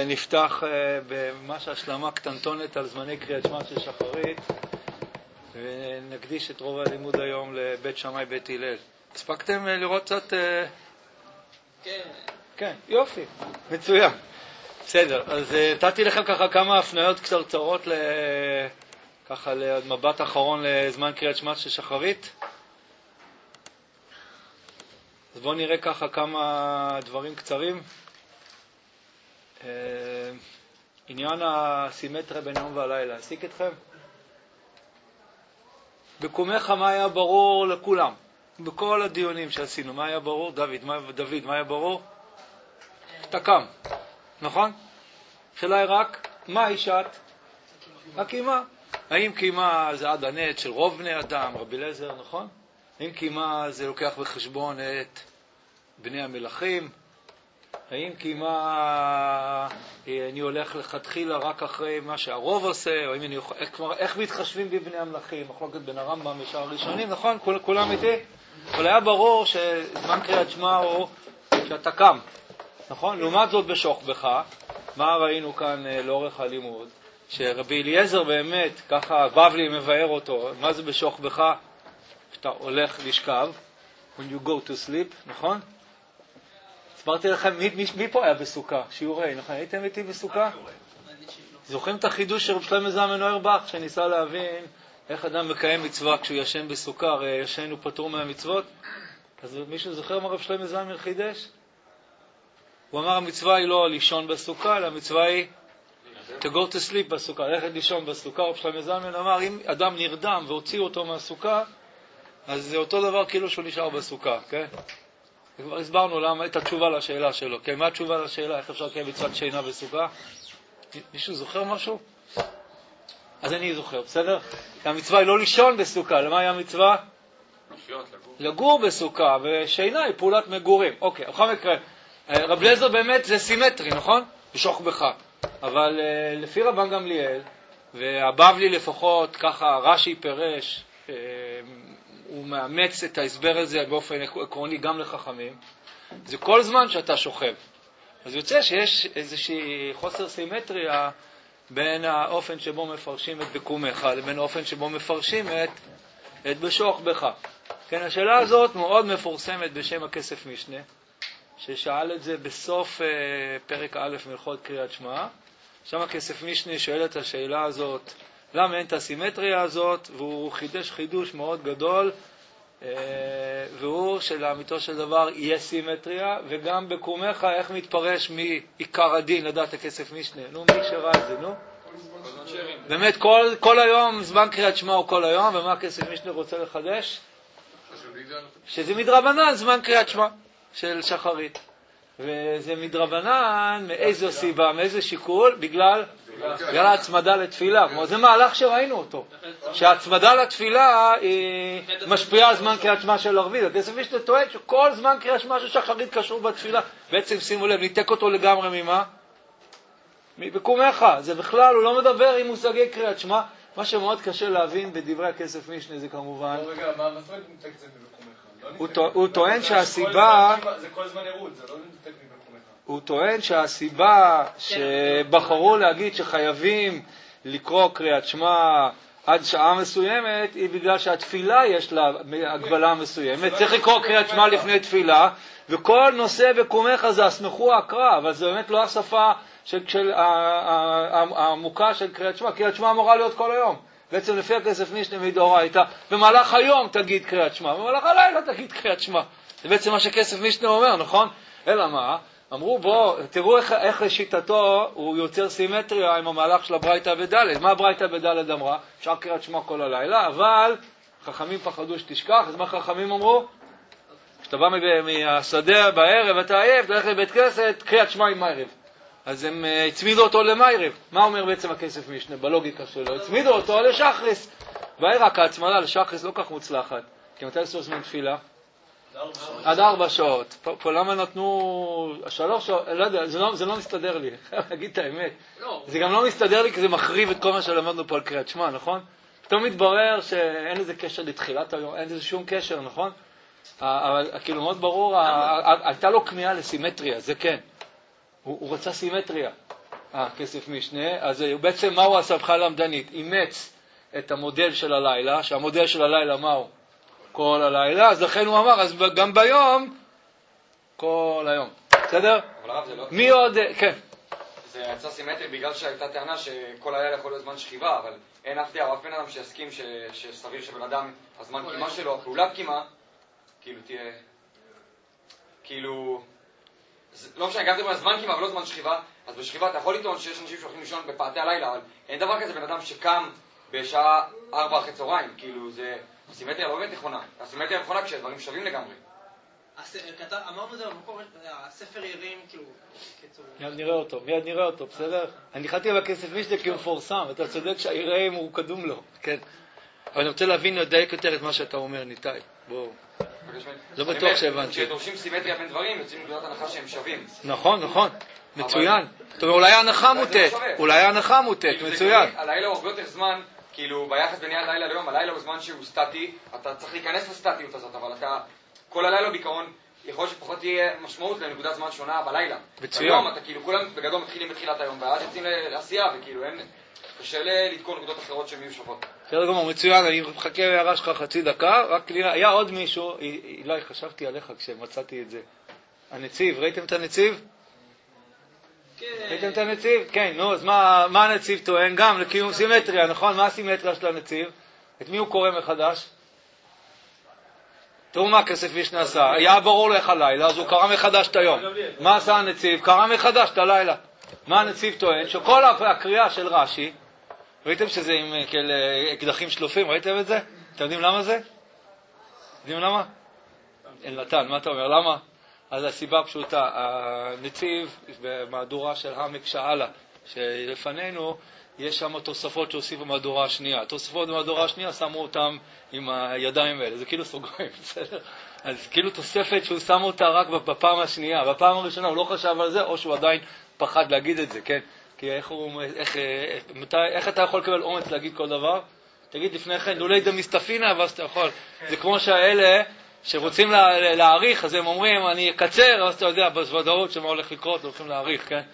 נפתח בממש השלמה קטנטונת על זמני קריאת שמע של שחרית, ונקדיש את רוב הלימוד היום לבית שמאי בית הלל. הספקתם לראות קצת? כן. כן, יופי, מצוין. בסדר, אז נתתי לכם ככה כמה הפניות קצרצרות ככה למבט אחרון לזמן קריאת שמע של שחרית. אז בואו נראה ככה כמה דברים קצרים. עניין הסימטריה בין יום והלילה, עסיק אתכם? בקומך מה היה ברור לכולם? בכל הדיונים שעשינו, מה היה ברור? דוד, מה היה ברור? אתה קם, נכון? השאלה היא רק, מה אישת? הקימה. האם קימה זה עד הנט של רוב בני אדם, רבי אליעזר, נכון? האם קימה זה לוקח בחשבון את בני המלכים? האם קימה אני הולך לכתחילה רק אחרי מה שהרוב עושה, או איך מתחשבים בבני המלכים? מחלוקת בין הרמב"ם ושאר הראשונים, נכון? כולם איתי? אבל היה ברור שזמן קריאת שמע הוא שאתה קם, נכון? לעומת זאת בשוכבך, מה ראינו כאן לאורך הלימוד? שרבי אליעזר באמת, ככה בבלי מבאר אותו, מה זה בשוכבך? שאתה הולך לשכב, when you go to sleep, נכון? הסברתי לכם, מי פה היה בסוכה? שיעורי, נכון? הייתם איתי בסוכה? זוכרים את החידוש של רב שלמה זלמן אוירבך, שניסה להבין איך אדם מקיים מצווה כשהוא ישן בסוכה, הרי ישן הוא פטור מהמצוות? אז מישהו זוכר מה רב שלמה זלמן חידש? הוא אמר, המצווה היא לא לישון בסוכה, אלא המצווה היא to go to sleep בסוכה, ללכת לישון בסוכה. רב שלמה זלמן אמר, אם אדם נרדם והוציאו אותו מהסוכה, אז זה אותו דבר כאילו שהוא נשאר בסוכה, כן? כבר הסברנו למה, את התשובה לשאלה שלו. כן, מה התשובה לשאלה? איך אפשר לקיים מצוות שינה בסוכה? מישהו זוכר משהו? אז אני זוכר, בסדר? המצווה היא לא לישון בסוכה, למה היה המצווה? לגור בסוכה, ושינה היא פעולת מגורים. אוקיי, בכל מקרה, רב אליעזר באמת זה סימטרי, נכון? בשוכבך. אבל לפי רבן גמליאל, והבבלי לפחות, ככה רש"י פירש, הוא מאמץ את ההסבר הזה באופן עקרוני גם לחכמים, זה כל זמן שאתה שוכב. אז יוצא שיש איזושהי חוסר סימטריה בין האופן שבו מפרשים את בקומך לבין האופן שבו מפרשים את בשוכבך. כן, השאלה הזאת מאוד מפורסמת בשם הכסף משנה, ששאל את זה בסוף פרק א' מלכות קריאת שמע. שם הכסף משנה שואל את השאלה הזאת, למה אין את הסימטריה הזאת, והוא חידש חידוש מאוד גדול, והוא שלאמיתו של דבר יהיה סימטריה, וגם בקומך איך מתפרש מעיקר הדין לדעת הכסף משנה. נו, מי שראה את זה, נו? באמת, כל היום, זמן קריאת שמע הוא כל היום, ומה הכסף משנה רוצה לחדש? שזה מדרבנן, זמן קריאת שמע של שחרית. וזה מדרבנן, מאיזו סיבה, מאיזה שיקול? בגלל ההצמדה לתפילה. כמו זה מהלך שראינו אותו. שההצמדה לתפילה היא משפיעה על זמן קריאת שמע של ערבית. הכסף משנה טוען שכל זמן קריאת שמע של שחרית קשור בתפילה. בעצם שימו לב, ניתק אותו לגמרי ממה? בקומך. זה בכלל, הוא לא מדבר עם מושגי קריאת שמע. מה שמאוד קשה להבין בדברי הכסף משנה זה כמובן. רגע, מה זאת ניתק את זה בקומך? הוא טוען שהסיבה... זה כל זמן ערות, זה לא ניתק בקומך. הוא טוען שהסיבה שבחרו להגיד שחייבים לקרוא קריאת שמע עד שעה מסוימת היא בגלל שהתפילה יש לה הגבלה מסוימת. צריך לקרוא קריאת שמע לפני תפילה, וכל נושא בקומך זה הסמכו הקרא, אבל זה באמת לא השפה העמוקה של קריאת שמע. קריאת שמע אמורה להיות כל היום. בעצם לפי הכסף משנה מדאורייתא, במהלך היום תגיד קריאת שמע, במהלך הלילה תגיד קריאת שמע. זה בעצם מה שכסף משנה אומר, נכון? אלא מה? אמרו בוא, תראו איך לשיטתו הוא יוצר סימטריה עם המהלך של הברייתא בד'. מה הברייתא בד' אמרה? אפשר קריאת שמע כל הלילה, אבל חכמים פחדו שתשכח. אז מה חכמים אמרו? כשאתה בא מהשדה בערב, אתה עייף, תלך לבית כנסת, קריאת שמע עם מערב. אז הם הצמידו אותו למערב. מה אומר בעצם הכסף משנה בלוגיקה שלו? הצמידו אותו לשחריס. רק ההצמדה לשחריס לא כך מוצלחת. כי מתי עשו זמן תפילה? עד 4 שעות. פה למה נתנו 3 שעות? לא יודע, זה לא מסתדר לי. אגיד את האמת. זה גם לא מסתדר לי כי זה מחריב את כל מה שלמדנו פה על קריאת שמע, נכון? פתאום מתברר שאין איזה קשר לתחילת היום, אין איזה שום קשר, נכון? אבל כאילו מאוד ברור, הייתה לו כמיהה לסימטריה, זה כן. הוא רצה סימטריה. כסף משנה. אז בעצם מה הוא עשה בחינה למדנית? אימץ את המודל של הלילה, שהמודל של הלילה מהו? כל הלילה, אז לכן הוא אמר, אז גם ביום, כל היום. בסדר? אבל הרב זה לא... מי עוד? כן. זה יצא סימטרי בגלל שהייתה טענה שכל הלילה יכול להיות זמן שכיבה, אבל אין אף דעה, אף בן אדם שיסכים שסביר שבן אדם, הזמן קימה שלו, הפעולת קימה, כאילו תהיה... כאילו... לא משנה, גם זה אומר זמן קימה ולא זמן שכיבה, אז בשכיבה אתה יכול לטעון שיש אנשים שהולכים לישון בפעתי הלילה, אבל אין דבר כזה בן אדם שקם בשעה 4 אחרי צהריים, כאילו זה... הסימטריה לא באמת נכונה, הסימטריה נכונה כשדברים שווים לגמרי. אמרנו זה במקום, הספר ירים, כאילו, קיצור. מיד נראה אותו, בסדר? אני חלתי בכסף משנה כי הוא מפורסם, אתה צודק שהיראים הוא קדום לו, כן. אבל אני רוצה להבין, לדייק יותר את מה שאתה אומר, ניתאי. בואו. לא בטוח שהבנתי. כשדורשים סימטריה בין דברים, יוצאים נקודת הנחה שהם שווים. נכון, מצוין. זאת אומרת, אולי ההנחה מוטט, מצוין. הלילה הוא הרבה יותר זמן, כאילו, ביחס בין הלילה ליום, הלילה הוא זמן שהוא סטטי, אתה צריך להיכנס לסטטיות הזאת, אבל אתה... כל הלילה בעיקרון, יכול שפחות תהיה משמעות לנקודת זמן שונה בלילה. מצוין. היום אתה כאילו, כולם בגדול מתחילים בתחילת היום, ואז יוצאים לעשייה, וכאילו אין... קשה לתקון נקודות אחרות שהן יהיו שוות. בסדר גמור, מצוין, אני מחכה להערה שלך חצי דקה, רק היה עוד מישהו, אולי חשבתי עליך כשמצאתי את זה. הנציב, ראיתם את הנציב? כן. ראיתם את הנציב? כן, נו, אז מה הנציב טוען? גם לקיום סימטריה, נכון? מה הסימטריה של הנציב? את מי הוא קורא מחדש? תראו מה הכסף משנה עשה, היה ברור לך הלילה, אז הוא קרא מחדש את היום. מה עשה הנציב? קרא מחדש את הלילה. מה הנציב טוען? שכל הקריאה של רש"י, ראיתם שזה עם אקדחים שלופים, ראיתם את זה? אתם יודעים למה זה? יודעים למה? אין נתן, מה אתה אומר? למה? אז הסיבה פשוטה, הנציב במהדורה של העמק שאלה, שלפנינו יש שם תוספות שהוסיפו במהדורה השנייה. התוספות במהדורה השנייה שמו אותם עם הידיים האלה, זה כאילו סוגריים, בסדר? אז כאילו תוספת שהוא שם אותה רק בפעם השנייה. בפעם הראשונה הוא לא חשב על זה, או שהוא עדיין פחד להגיד את זה, כן? כי איך אתה יכול לקבל אומץ להגיד כל דבר? תגיד לפני כן, אולי זה מסתפינה, אבל אתה יכול. זה כמו שהאלה שרוצים להעריך, אז הם אומרים, אני אקצר, אז אתה יודע, בוודאות שמה הולך לקרות, הולכים להעריך, כן?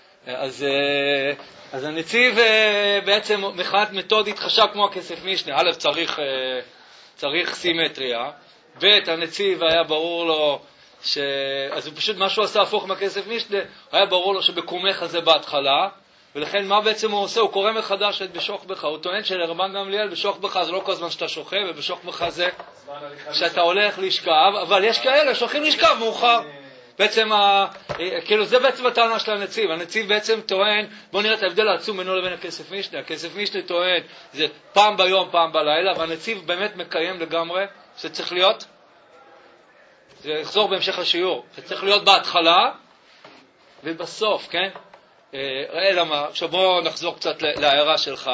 אז הנציב בעצם מבחינת מתודית חשב כמו הכסף משנה. א', צריך סימטריה, ב', הנציב היה ברור לו אז הוא פשוט משהו עשה הפוך מהכסף משנה, היה ברור לו שבקומך הזה בהתחלה, ולכן מה בעצם הוא עושה? הוא קורא מחדש את בשוך בך. הוא טוען שלרבן גמליאל בשוך בך זה לא כל הזמן שאתה שוכב, ובשוך בך זה שאתה הולך לשכב, אבל יש כאלה שהולכים לשכב מאוחר. בעצם, כאילו זה בעצם הטענה של הנציב. הנציב בעצם טוען, בואו נראה את ההבדל העצום בינו לבין הכסף משנה. הכסף משנה טוען, זה פעם ביום, פעם בלילה, והנציב באמת מקיים לגמרי, שזה צריך להיות, זה יחזור בהמשך השיעור, זה צריך להיות בהתחלה ובסוף, כן? אלא מה, עכשיו בואו נחזור קצת להערה שלך.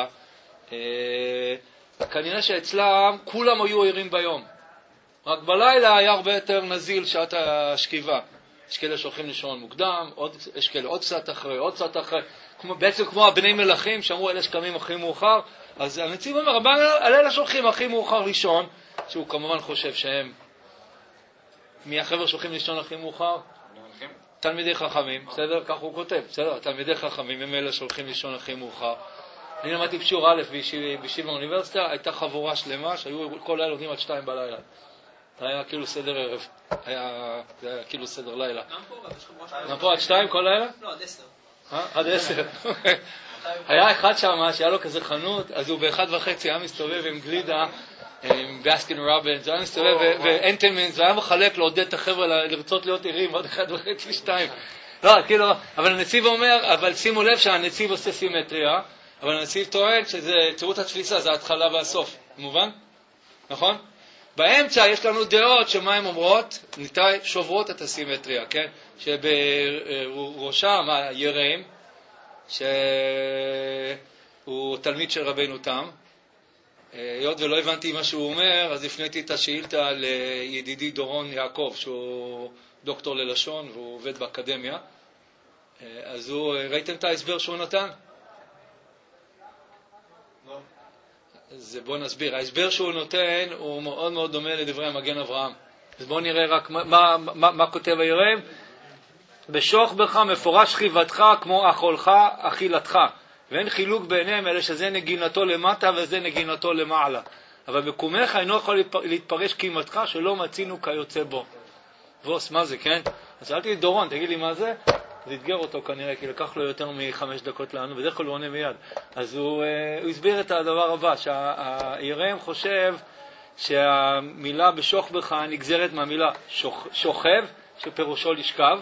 כנראה שאצלם כולם היו ערים ביום. רק בלילה היה הרבה יותר נזיל שעת השכיבה. יש כאלה שהולכים לישון מוקדם, יש כאלה עוד קצת אחרי, בעצם כמו הבני מלכים שאמרו אלה שקמים הכי מאוחר. אז הנציב אומר, על אלה שהולכים הכי מאוחר לישון, שהוא כמובן חושב שהם, מי החבר'ה שהולכים לישון הכי מאוחר? תלמידי חכמים, בסדר? כך הוא כותב, בסדר? תלמידי חכמים הם אלה שהולכים לישון הכי מאוחר. אני למדתי בשיעור א' בישיבה באוניברסיטה, הייתה חבורה שלמה שהיו כל לילה לומדים עד 2 בלילה. היה כאילו סדר ערב, היה כאילו סדר לילה. גם פה עד 2 כל לילה? לא, עד 10. עד 10. היה אחד שם שהיה לו כזה חנות, אז הוא ב1:30 היה מסתובב עם גלידה, עם בסקין רובינס, היה מסתובב ואנטלמנס, והיה מחלק לעודד את החבר'ה לרצות להיות עירים עוד 1:30, 2. לא, כאילו, אבל הנציב אומר, אבל שימו לב שהנציב עושה סימטריה, אבל הנציב טוען שזה תירוץ התפיסה, זה ההתחלה והסוף. מובן? נכון? באמצע יש לנו דעות שמה הן אומרות? ניתאי שוברות את הסימטריה, כן? שבראשם היראים, שהוא תלמיד של רבינו תם, היות ולא הבנתי מה שהוא אומר, אז הפניתי את השאילתה לידידי דורון יעקב, שהוא דוקטור ללשון והוא עובד באקדמיה. אז ראיתם את ההסבר שהוא נתן? אז בואו נסביר. ההסבר שהוא נותן הוא מאוד מאוד דומה לדברי המגן אברהם. אז בואו נראה רק מה כותב היראים. בשוך בך מפורש שכיבתך כמו אכולך אכילתך. ואין חילוק ביניהם, אלא שזה נגינתו למטה וזה נגינתו למעלה. אבל בקומך אינו יכול להתפרש קימתך שלא מצינו כיוצא בו. ווס, מה זה, כן? אז שאלתי את דורון, תגיד לי מה זה? זה התגר אותו כנראה, כי לקח לו יותר מ5 דקות לנו, בדרך כלל הוא עונה מיד. אז הוא הסביר את הדבר הבא, שהירם חושב שהמילה בשוך בך נגזרת מהמילה שוכב, שפירושו לשכב,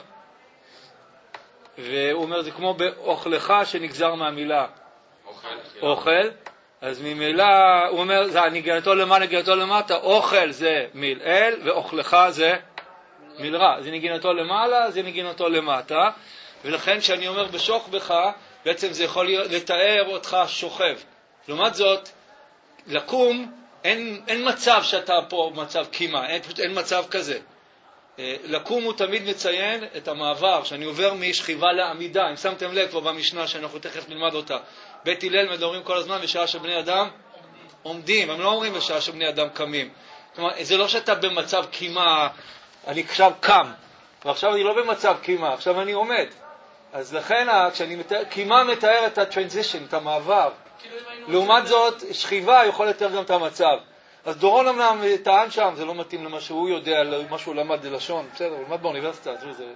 והוא אומר, זה כמו באוכלך שנגזר מהמילה אוכל, אז ממילא, הוא אומר, זה נגנתו למעלה, נגנתו למטה, אוכל זה מילאל, ואוכלך זה מילרע. זה נגנתו למעלה, זה נגנתו למטה, ולכן שאני אומר בשוך בך, בעצם זה יכול לתאר אותך שוכב. לעומת זאת, לקום, אין מצב שאתה פה מצב קימה, אין מצב כזה. לקום הוא תמיד מציין את המעבר, שאני עובר משכיבה לעמידה. אם שמתם לב כבר במשנה שאנחנו תכף נלמד אותה, בית הלל מדברים כל הזמן בשעה שבני אדם עומדים, הם לא אומרים בשעה שבני אדם קמים. כלומר, זה לא שאתה במצב קימה, אני עכשיו קם, ועכשיו אני לא במצב קימה, עכשיו אני עומד. אז לכן, קימה מתאר את הטרנזישן, את המעבר. לעומת זאת, שכיבה יכול לתאר גם את המצב. אז דורון אמנם טען שם, זה לא מתאים למה שהוא יודע, למה שהוא למד ללשון, בסדר, הוא למד באוניברסיטה,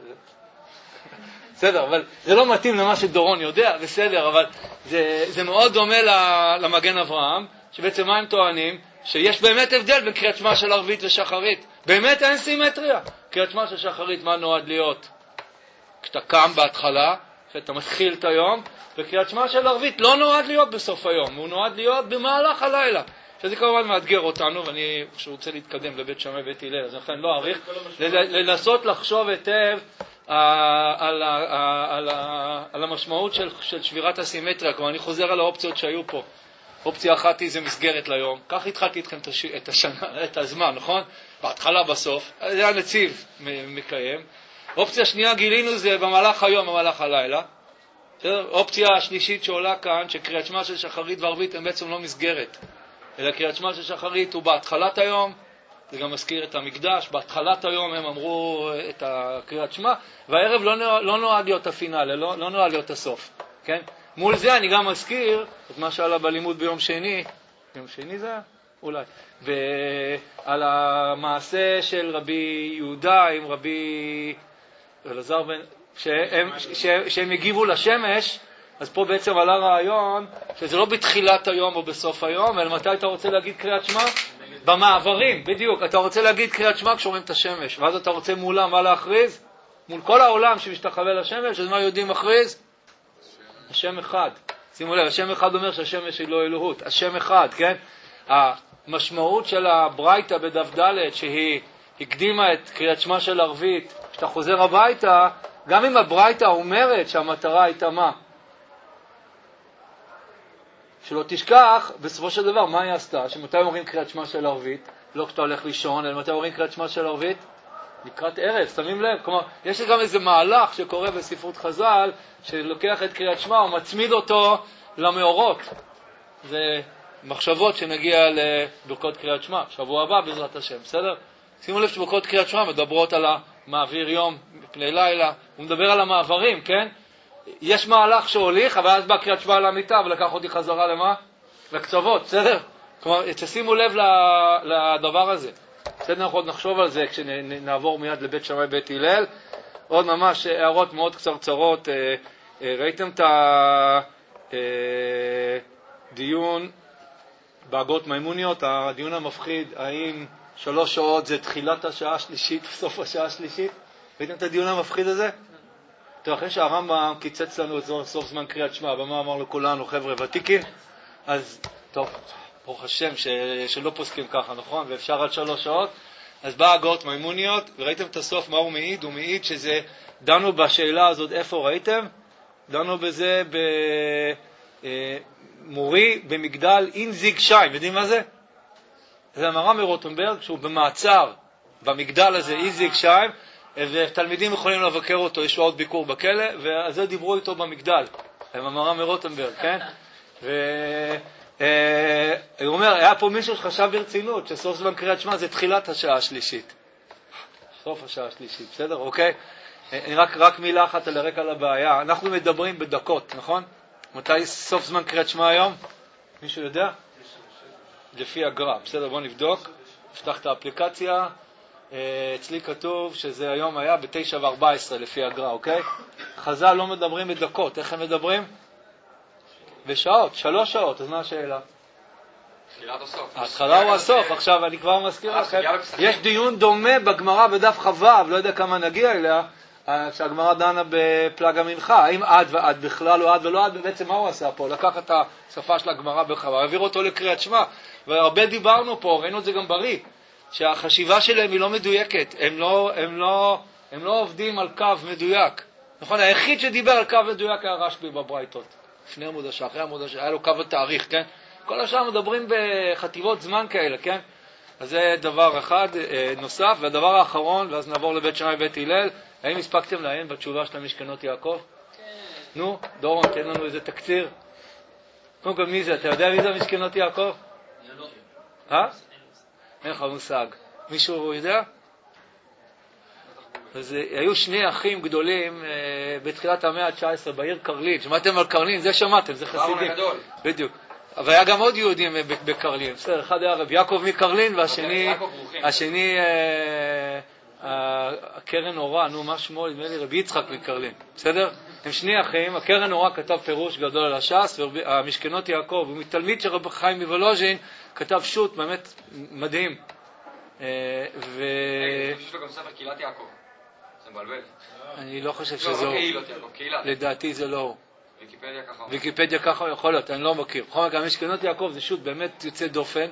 בסדר, אבל זה לא מתאים למה שדורון יודע, בסדר, אבל זה מאוד דומה למגן אברהם, שבעצם מה הם טוענים? שיש באמת הבדל בין קריאת שמע של ערבית ושחרית. באמת אין סימטריה. קריאת שמע של שחרית, מה נועד להיות? כשאתה קם בהתחלה, כשאתה מתחיל את היום, וקריאת שמע של ערבית לא נועד להיות בסוף היום, הוא נועד להיות במהלך הלילה. שזה כמובן מאתגר אותנו, ואני רוצה להתקדם לבית שמאי בית הלל, אז לכן לא אריך, לנסות לחשוב היטב על המשמעות של שבירת הסימטריה. כלומר, אני חוזר על האופציות שהיו פה. אופציה אחת היא זה מסגרת ליום, כך התחלתי איתכם את הזמן, נכון? בהתחלה בסוף, זה הנציב מקיים. אופציה שנייה גילינו זה במהלך היום, במהלך הלילה. אופציה השלישית שעולה כאן, שקריאת שמע של שחרית וערבית הם בעצם לא מסגרת. אלא קריאת שמע של שחרית הוא בהתחלת היום, זה גם מזכיר את המקדש, בהתחלת היום הם אמרו את הקריאת שמע, והערב לא נועד להיות הפינאל, לא נועד להיות הסוף, כן? מול זה אני גם מזכיר את מה שעלה בלימוד ביום שני זה היה? אולי, על המעשה של רבי יהודה עם רבי אלעזר בן, שהם הגיבו לשמש, אז פה בעצם עלה רעיון שזה לא בתחילת היום או בסוף היום, אלא מתי אתה רוצה להגיד קריאת שמע? במעברים, בדיוק. אתה רוצה להגיד קריאת שמע כשאומרים את השמש, ואז אתה רוצה מולה מה להכריז? מול כל העולם שמשתחווה לשמש, אז מה יהודים מכריז? השם אחד. שימו לב, השם אחד אומר שהשמש היא לא אלוהות. השם אחד, כן? המשמעות של הברייתא בדף ד' שהיא הקדימה את קריאת שמע של ערבית, כשאתה חוזר הביתה, גם אם הברייתא אומרת שהמטרה הייתה מה? שלא תשכח, בסופו של דבר, מה היא עשתה? שמתי אומרים קריאת שמע של ערבית? לא כשאתה הולך לישון, אלא מתי אומרים קריאת שמע של ערבית? לקראת ערב, שמים לב? כלומר, יש גם איזה מהלך שקורה בספרות חז"ל, שלוקח את קריאת שמע ומצמיד אותו למאורות. זה מחשבות שנגיע לברכות קריאת שמע, שבוע הבא בעזרת השם, בסדר? שימו לב שברכות קריאת שמע מדברות על המעביר יום מפני לילה, הוא מדבר על המעברים, כן? יש מהלך שהוליך, אבל אז בא קריאת שמע על המיטה ולקח אותי חזרה למה? לקצוות, בסדר? כלומר, תשימו לב לדבר הזה. בסדר, אנחנו עוד נחשוב על זה כשנעבור מיד לבית שמאי בית הלל. עוד ממש הערות מאוד קצרצרות. ראיתם את הדיון בהגות מימוניות, הדיון המפחיד, האם 3 שעות זה תחילת השעה השלישית וסוף השעה השלישית? ראיתם את הדיון המפחיד הזה? טוב, אחרי שהרמב"ם קיצץ לנו את סוף זמן קריאת שמע, במה אמר לכולנו, חבר'ה ותיקים, אז טוב, ברוך השם שלא פוסקים ככה, נכון? ואפשר עד 3 שעות. אז באה הגות מימוניות, וראיתם את הסוף, מה הוא מעיד? הוא מעיד שזה, דנו בשאלה הזאת, איפה ראיתם? דנו בזה במורי במגדל אינזיג שיים, יודעים מה זה? זה המהר"ם מרוטנברג, שהוא במעצר במגדל הזה, אינזיג שיים, ותלמידים יכולים לבקר אותו, יש לו עוד ביקור בכלא, ועל זה דיברו איתו במגדל, עם המהר"ם מרוטנברג, כן? הוא אומר, היה פה מישהו שחשב ברצינות, שסוף זמן קריאת שמע זה תחילת השעה השלישית. סוף השעה השלישית, בסדר? אוקיי? רק מילה אחת על הרקע לבעיה. אנחנו מדברים בדקות, נכון? מתי סוף זמן קריאת שמע היום? מישהו יודע? לפי הגר"א. בסדר, בוא נבדוק. נפתח את האפליקציה. אצלי כתוב שזה היום היה ב-9:14 לפי הגר"א, אוקיי? חז"ל לא מדברים בדקות. איך הם מדברים? בשעות, 3 שעות. אז מה השאלה? תחילת או סוף? ההתחלה או הסוף. עכשיו אני כבר מזכיר לכם, יש דיון דומה בגמרא בדף חו"ב, לא יודע כמה נגיע אליה, שהגמרא דנה בפלג המנחה, האם עד ועד בכלל או עד ולא עד, בעצם מה הוא עשה פה? לקח את השפה של הגמרא בחו"ב, העביר אותו לקריאת שמע, והרבה דיברנו פה, ראינו את זה גם בריא, שהחשיבה שלהם היא לא מדויקת, הם לא עובדים על קו מדויק. נכון, היחיד שדיבר על קו מדויק היה רשב"י בברייתות, לפני עמוד השעה, אחרי עמוד השעה, היה לו קו התאריך, כן? כל השאר מדברים בחטיבות זמן כאלה, כן? אז זה דבר אחד נוסף, והדבר האחרון, ואז נעבור לבית שמאי ובית הלל. האם הספקתם לעיין בתשובה של המשכנות יעקב? כן. נו, דורון, תן לנו איזה תקציר. קודם כל, מי זה? אתה יודע מי זה המשכנות יעקב? אין לך מושג. מישהו יודע? אז היו 2 אחים גדולים בתחילת המאה ה-19 בעיר קרלין. שמעתם על קרלין? זה שמעתם, זה חסידים. בדיוק. אבל היה גם עוד יהודים בקרלין. בסדר, אחד היה רב יעקב מקרלין, והשני הקרן אורה, נו מה שמו, נדמה לי רבי יצחק מקרלין. בסדר? הם 2 אחים, הקרן אורה כתב פירוש גדול על הש"ס, והמשכנות יעקב, הוא מתלמיד של רבי חיים מוולוז'ין, כתב שו"ת באמת מדהים. יש לו גם ספר קהילת יעקב. זה מבלבל. אני לא חושב שזו... קהילת. לדעתי זה לא... ויקיפדיה ככה יכול להיות, אני לא מכיר. בכל מקרה, המשכנות יעקב זה שו"ת באמת יוצא דופן,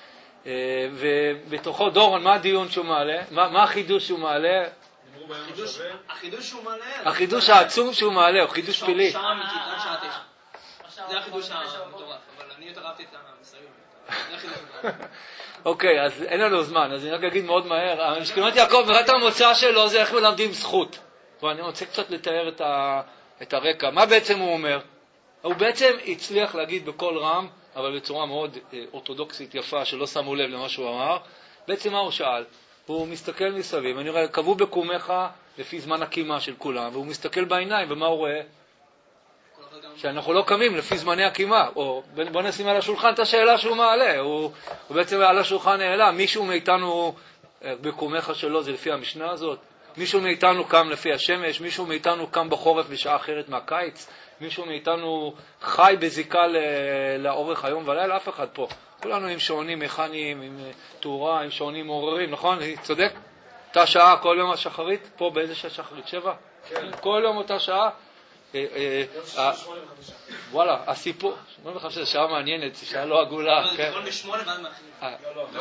ובתוכו דורון, מה הדיון שהוא מעלה? מה החידוש שהוא מעלה? החידוש שהוא מעלה? החידוש העצום שהוא מעלה, הוא חידוש פילי. שעה אמיתית, עד שעה 9. זה החידוש המטורף, אבל אני יותר אהבתי את המסרים. זה החידוש המטורף. אוקיי, אז אין לנו זמן, אז אני רק אגיד מאוד מהר. המשכנות יעקב, ברירת המוצא שלו זה איך מלמדים זכות. ואני רוצה קצת לתאר את הרקע. מה בעצם הוא אומר? הוא בעצם הצליח להגיד בכל רם, אבל בצורה מאוד אורתודוקסית יפה, שלא שמו לב למה שהוא אמר. בעצם מה הוא שאל? הוא מסתכל מסביב, אני רואה, קבעו בקומך לפי זמן הקימה של כולם, והוא מסתכל בעיניים, ומה הוא רואה? שאנחנו לא קמים לפי זמני הקימה. או בוא נשים על השולחן את השאלה שהוא מעלה. הוא בעצם על השולחן העלה, מישהו מאיתנו בקומך שלו, זה לפי המשנה הזאת. מישהו מאיתנו קם לפי השמש, מישהו מאיתנו קם בחורף בשעה אחרת מהקיץ, מישהו מאיתנו חי בזיקה לאורך היום ולילה, אף אחד פה. כולנו עם שעונים מכניים, עם תאורה, עם שעונים מעוררים, נכון? אני צודק? אותה שעה, כל יום השחרית, פה באיזה שעה שחרית? 7? כן. כל יום אותה שעה. וואלה, הסיפור, 85 זה שעה מעניינת, זה שעה לא עגולה. זה כל ב8 ועד מאחרים.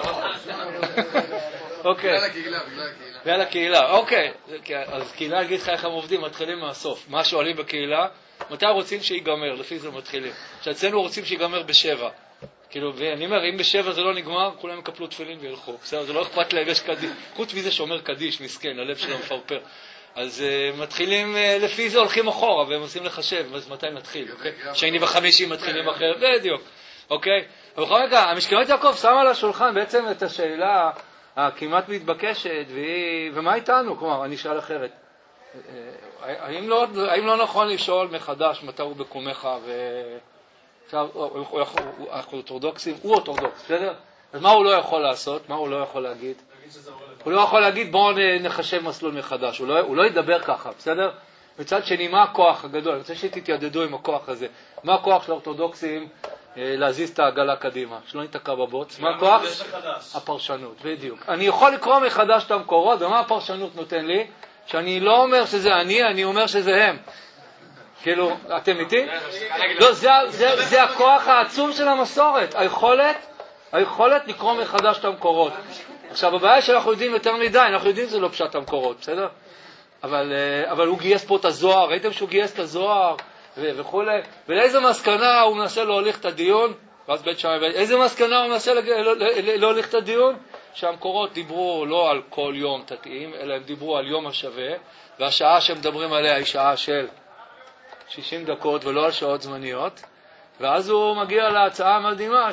אוקיי. בגלל הקהילה, אוקיי. אז קהילה, אגיד לך איך הם עובדים, מתחילים מהסוף. מה שואלים בקהילה? מתי רוצים שיגמר? לפי זה מתחילים. שאצלנו רוצים שיגמר ב7. כאילו, ואני אומר, אם ב7 זה לא נגמר, כולם יקפלו תפילין וילכו. בסדר, זה לא אכפת להם, יש קדיש. חוץ מזה שאומר קדיש, מסכן, הלב שלו מפרפר. אז מתחילים, לפי זה הולכים אחורה, והם עושים לחשב, אז מתי נתחיל, אוקיי? שני וחמישי מתחילים אחרת, בדיוק, אוקיי? ובכל מקרה, המשכנות יעקב שמה על השולחן בעצם את השאלה הכמעט מתבקשת, ומה איתנו? כלומר, אני אשאל אחרת. האם לא נכון לשאול מחדש מתי הוא בקומך, עכשיו, אנחנו אורתודוקסים, הוא אורתודוקס, בסדר? אז מה הוא לא יכול לעשות? מה הוא לא יכול להגיד? הוא לא יכול להגיד בואו נחשב מסלול מחדש, הוא לא ידבר ככה, בסדר? מצד שני, מה הכוח הגדול? אני רוצה שתתיידדו עם הכוח הזה. מה הכוח של האורתודוקסים להזיז את העגלה קדימה? שלא ניתקע בבוץ. מה הכוח? הפרשנות, בדיוק. אני יכול לקרוא מחדש את המקורות, ומה הפרשנות נותן לי? שאני לא אומר שזה אני אומר שזה הם. כאילו, אתם איתי? לא, זה הכוח העצום של המסורת, היכולת לקרוא מחדש את המקורות. עכשיו, הבעיה שאנחנו יודעים יותר מדי, אנחנו יודעים שזה לא פשט המקורות, בסדר? אבל הוא גייס פה את הזוהר, ראיתם שהוא גייס את הזוהר וכו'. ולאיזה מסקנה הוא מנסה להוליך את הדיון? ואז בית שמאי, איזה מסקנה הוא מנסה להוליך את הדיון? שהמקורות דיברו לא על כל יום תתאים, אלא הם דיברו על יום השווה, והשעה שהם מדברים עליה היא שעה של 60 דקות ולא על שעות זמניות. ואז הוא מגיע להצעה המדהימה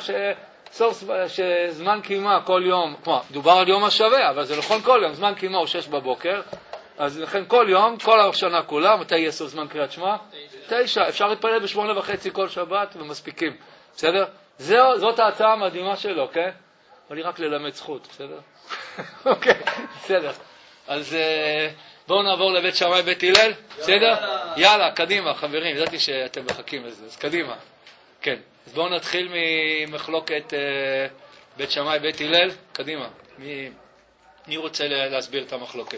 שזמן קימה כל יום, דובר על יום השווה, אבל זה נכון כל יום, זמן קימה הוא 6 בבוקר, אז לכן כל יום, כל השנה כולה, מתי יהיה סוף זמן קריאת שמע? 9. אפשר להתפלל ב8:30 כל שבת ומספיקים. בסדר? זאת ההצעה המדהימה שלו, כן? אבל היא רק ללמד זכות, בסדר? אוקיי, בסדר. אז בואו נעבור לבית שמאי בית הלל, בסדר? יאללה, קדימה, חברים, ידעתי שאתם מחכים לזה, אז קדימה. כן, אז בואו נתחיל ממחלוקת בית שמאי בית הלל, קדימה. מי רוצה להסביר את המחלוקת?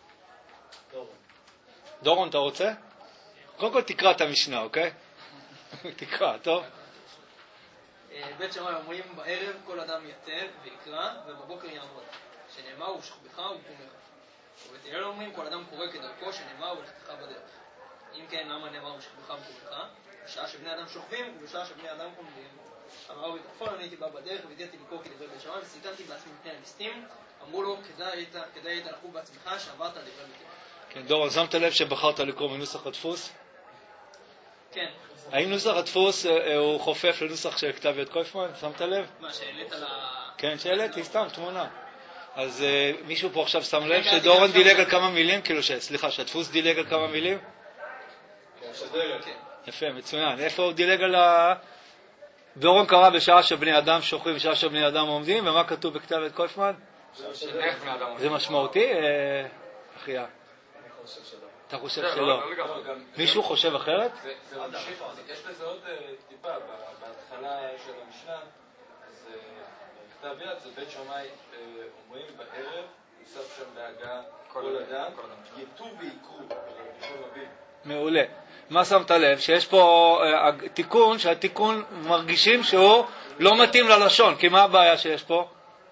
דורון, אתה רוצה? קודם כל תקרא את המשנה, אוקיי? תקרא, טוב? בית שמאי אומרים בערב כל אדם יתב ויקרא ובבוקר יעמוד, שנאמר ושכבך וקומך. ובית הלל אומרים כל אדם קורא כדרכו, שנאמר ולכתך בדרך. אם כן, למה נאמר ושכבך וקומך? בשעה שבני אדם שוכבים ובשעה שבני אדם עומדים. אמר רבי טרפון, אני הייתי בא בדרך וידעתי לקרוא כדברי בית שמאי וסיכנתי בעצמי מפני הליסטים. אמרו לו, כדאי היית לחוב בעצמך שעברת דברי בית הלל. כן, דורון, שמת לב שבחרת לקרוא מנוסח הדפוס? כן. האם נוסח הדפוס הוא חופף לנוסח של כתב יד קויפמן? שמת לב? מה, שהעלית על ה... כן, שהעליתי, סתם, תמונה. אז מישהו פה עכשיו שם לב שדורון דילג על כמה מילים? כאילו, סליחה, שהדפוס דילג על כמה מילים? כן. יפה, מצוין. איפה הוא דילג על דורון קרא בשעה שבני אדם שוכבים, בשעה שבני אדם עומדים, ומה כתוב בכתב יד קויפמן? זה משמעותי, אחיה? אתה חושב שלא? מישהו חושב אחרת? יש לזה עוד טיפה, בהתחלה של המשנה, אז בכתב יד זה בית שמאי אומרים בערב, נוסף שם בהגה כל אדם, יתו ויקרו, בשביל רבים. מעולה. מה שמת לב? שיש פה תיקון, שהתיקון מרגישים שהוא לא מתאים ללשון, כי מה הבעיה שיש פה?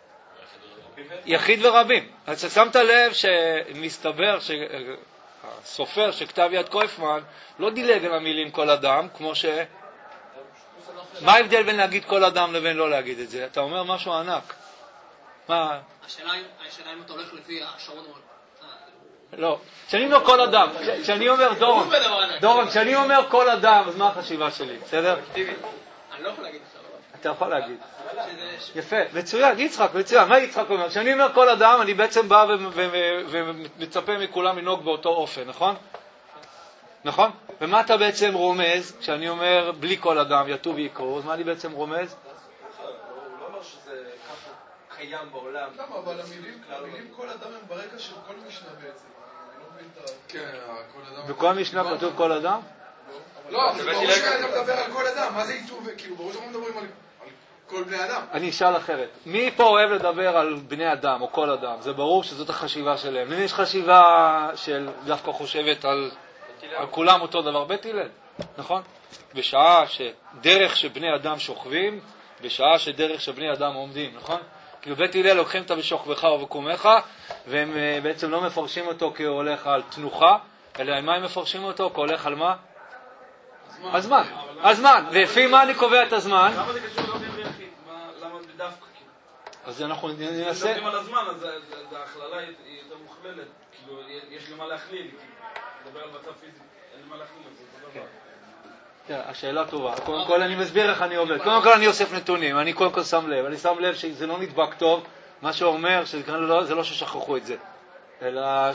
יחיד ורבים. אז שמת לב שמסתבר הסופר שכתב יד קויפמן לא דילג על המילים כל אדם, כמו ש... מה ההבדל בין להגיד כל אדם לבין לא להגיד את זה? אתה אומר משהו ענק. מה? השאלה אם אתה הולך לפי השעון או... לא. כשאני אומר כל אדם, כשאני אומר דורון, כשאני אומר כל אדם, אז מה החשיבה שלי? בסדר? אני לא יכול להגיד עכשיו. אתה יכול להגיד. יפה, מצוין, יצחק, מצוין. מה יצחק אומר? כשאני אומר כל אדם, אני בעצם בא ומצפה מכולם לנהוג באותו אופן, נכון? נכון? ומה אתה בעצם רומז? כשאני אומר בלי כל אדם, יתו ויקרו, אז מה אני בעצם רומז? הוא לא אומר שזה ככה קיים בעולם. למה? אבל המילים כל אדם הם ברקע של כל משנה בעצם. כן, כל אדם. בכל משנה כתוב כל אדם? לא, אבל ברור שאתה מדבר על כל אדם. מה זה איתור? כאילו, ברור שאנחנו מדברים על כל בני אדם. אני אשאל אחרת. מי פה אוהב לדבר על בני אדם או כל אדם? זה ברור שזאת החשיבה שלהם. למי יש חשיבה של דווקא חושבת על כולם אותו דבר? בית הלל, נכון? בשעה שדרך שבני אדם שוכבים, בשעה שדרך שבני אדם עומדים, נכון? כאילו בית הלל לוקחים את בשוכבך ובקומך, והם בעצם לא מפרשים אותו כהולך על תנוחה, אלא מה הם מפרשים אותו? כהולך על מה? הזמן. הזמן. ולפי מה אני קובע את הזמן? למה זה קשור לא ביחיד? למה בדווקא? אז אנחנו ננסה... כשמדברים על הזמן, אז ההכללה היא יותר מוכללת. כאילו, יש למה להכליל. לדבר על מצב פיזי, אין למה להכליל. זה דבר. כן, השאלה טובה. קודם כל אני מסביר איך אני עובד. קודם כל אני אוסף נתונים. אני קודם כל שם לב. אני שם לב שזה לא נדבק טוב. מה שאומר שזה לא ששכחו את זה. אלא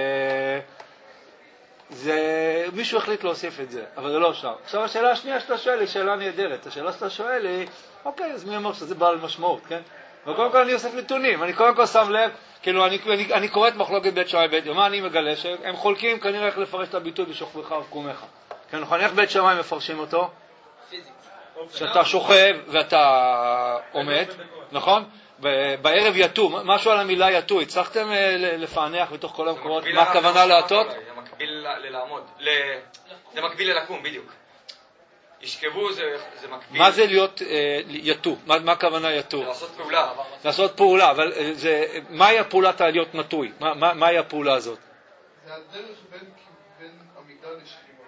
מישהו החליט להוסיף את זה, אבל זה לא שם. עכשיו השאלה השנייה שאתה שואל היא שאלה נהדרת. השאלה שאתה שואל היא, אוקיי, אז מי אמר שזה בעל משמעות, כן? וקודם כל אני אוסף נתונים. אני קודם כל שם לב, כאילו אני קורא את מחלוקת בית שמאי בית, ומה אני מגלה? שהם חולקים כנראה איך לפרש את הביטוי בשוכבך ובקומך. כן, נכון, איך בית שמאי מפרשים אותו? פיזית. שאתה שוכב ואתה עומד, נכון? בערב יתו, משהו על המילה יתו, הצלחתם לפענח בתוך כל המקורות מה הכוונה להטות? זה מקביל ללעמוד, זה מקביל ללקום, בדיוק. ישכבו זה מקביל. מה זה להיות יתו? מה הכוונה יתו? לעשות פעולה. לעשות פעולה, אבל מהי הפעולת להיות נטוי? מהי הפעולה הזאת? זה הדרך בין עמידה לשכיבה.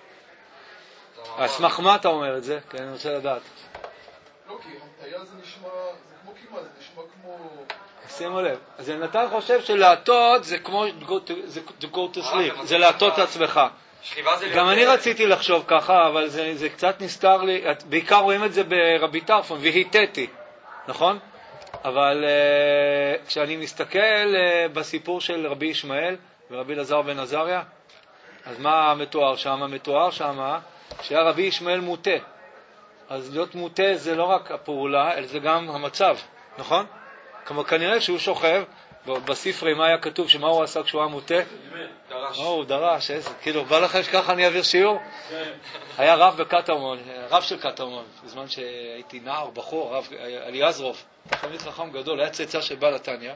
אז מה אתה אומר את זה? כי אני רוצה לדעת. לא, כי המטיה זה נשמע, זה כמו כמעט, זה נשמע כמו... שימו לב, אז נתן חושב שלהטות זה כמו to go to sleep, זה להטות את עצמך. גם אני רציתי לחשוב ככה, אבל זה קצת נסתר לי, בעיקר רואים את זה ברבי טרפון, והיטטי, נכון? אבל כשאני מסתכל בסיפור של רבי ישמעאל, ורבי אלעזר בן עזריה. אז מה מתואר שם? מתואר שם שהיה רבי ישמעאל מוטה. אז להיות מוטה זה לא רק הפעולה, אלא זה גם המצב, נכון? כמו כנראה שהוא שוכב, בספרי מה היה כתוב, שמה הוא עשה כשהוא היה מוטה? דרש. הוא דרש, כאילו, בא לכם שככה אני אעביר שיעור? היה רב בקטמון, רב של קטמון, בזמן שהייתי נער, בחור, רב אליעזרוב, תלמיד חכם גדול, היה צאצא של בעל התניא.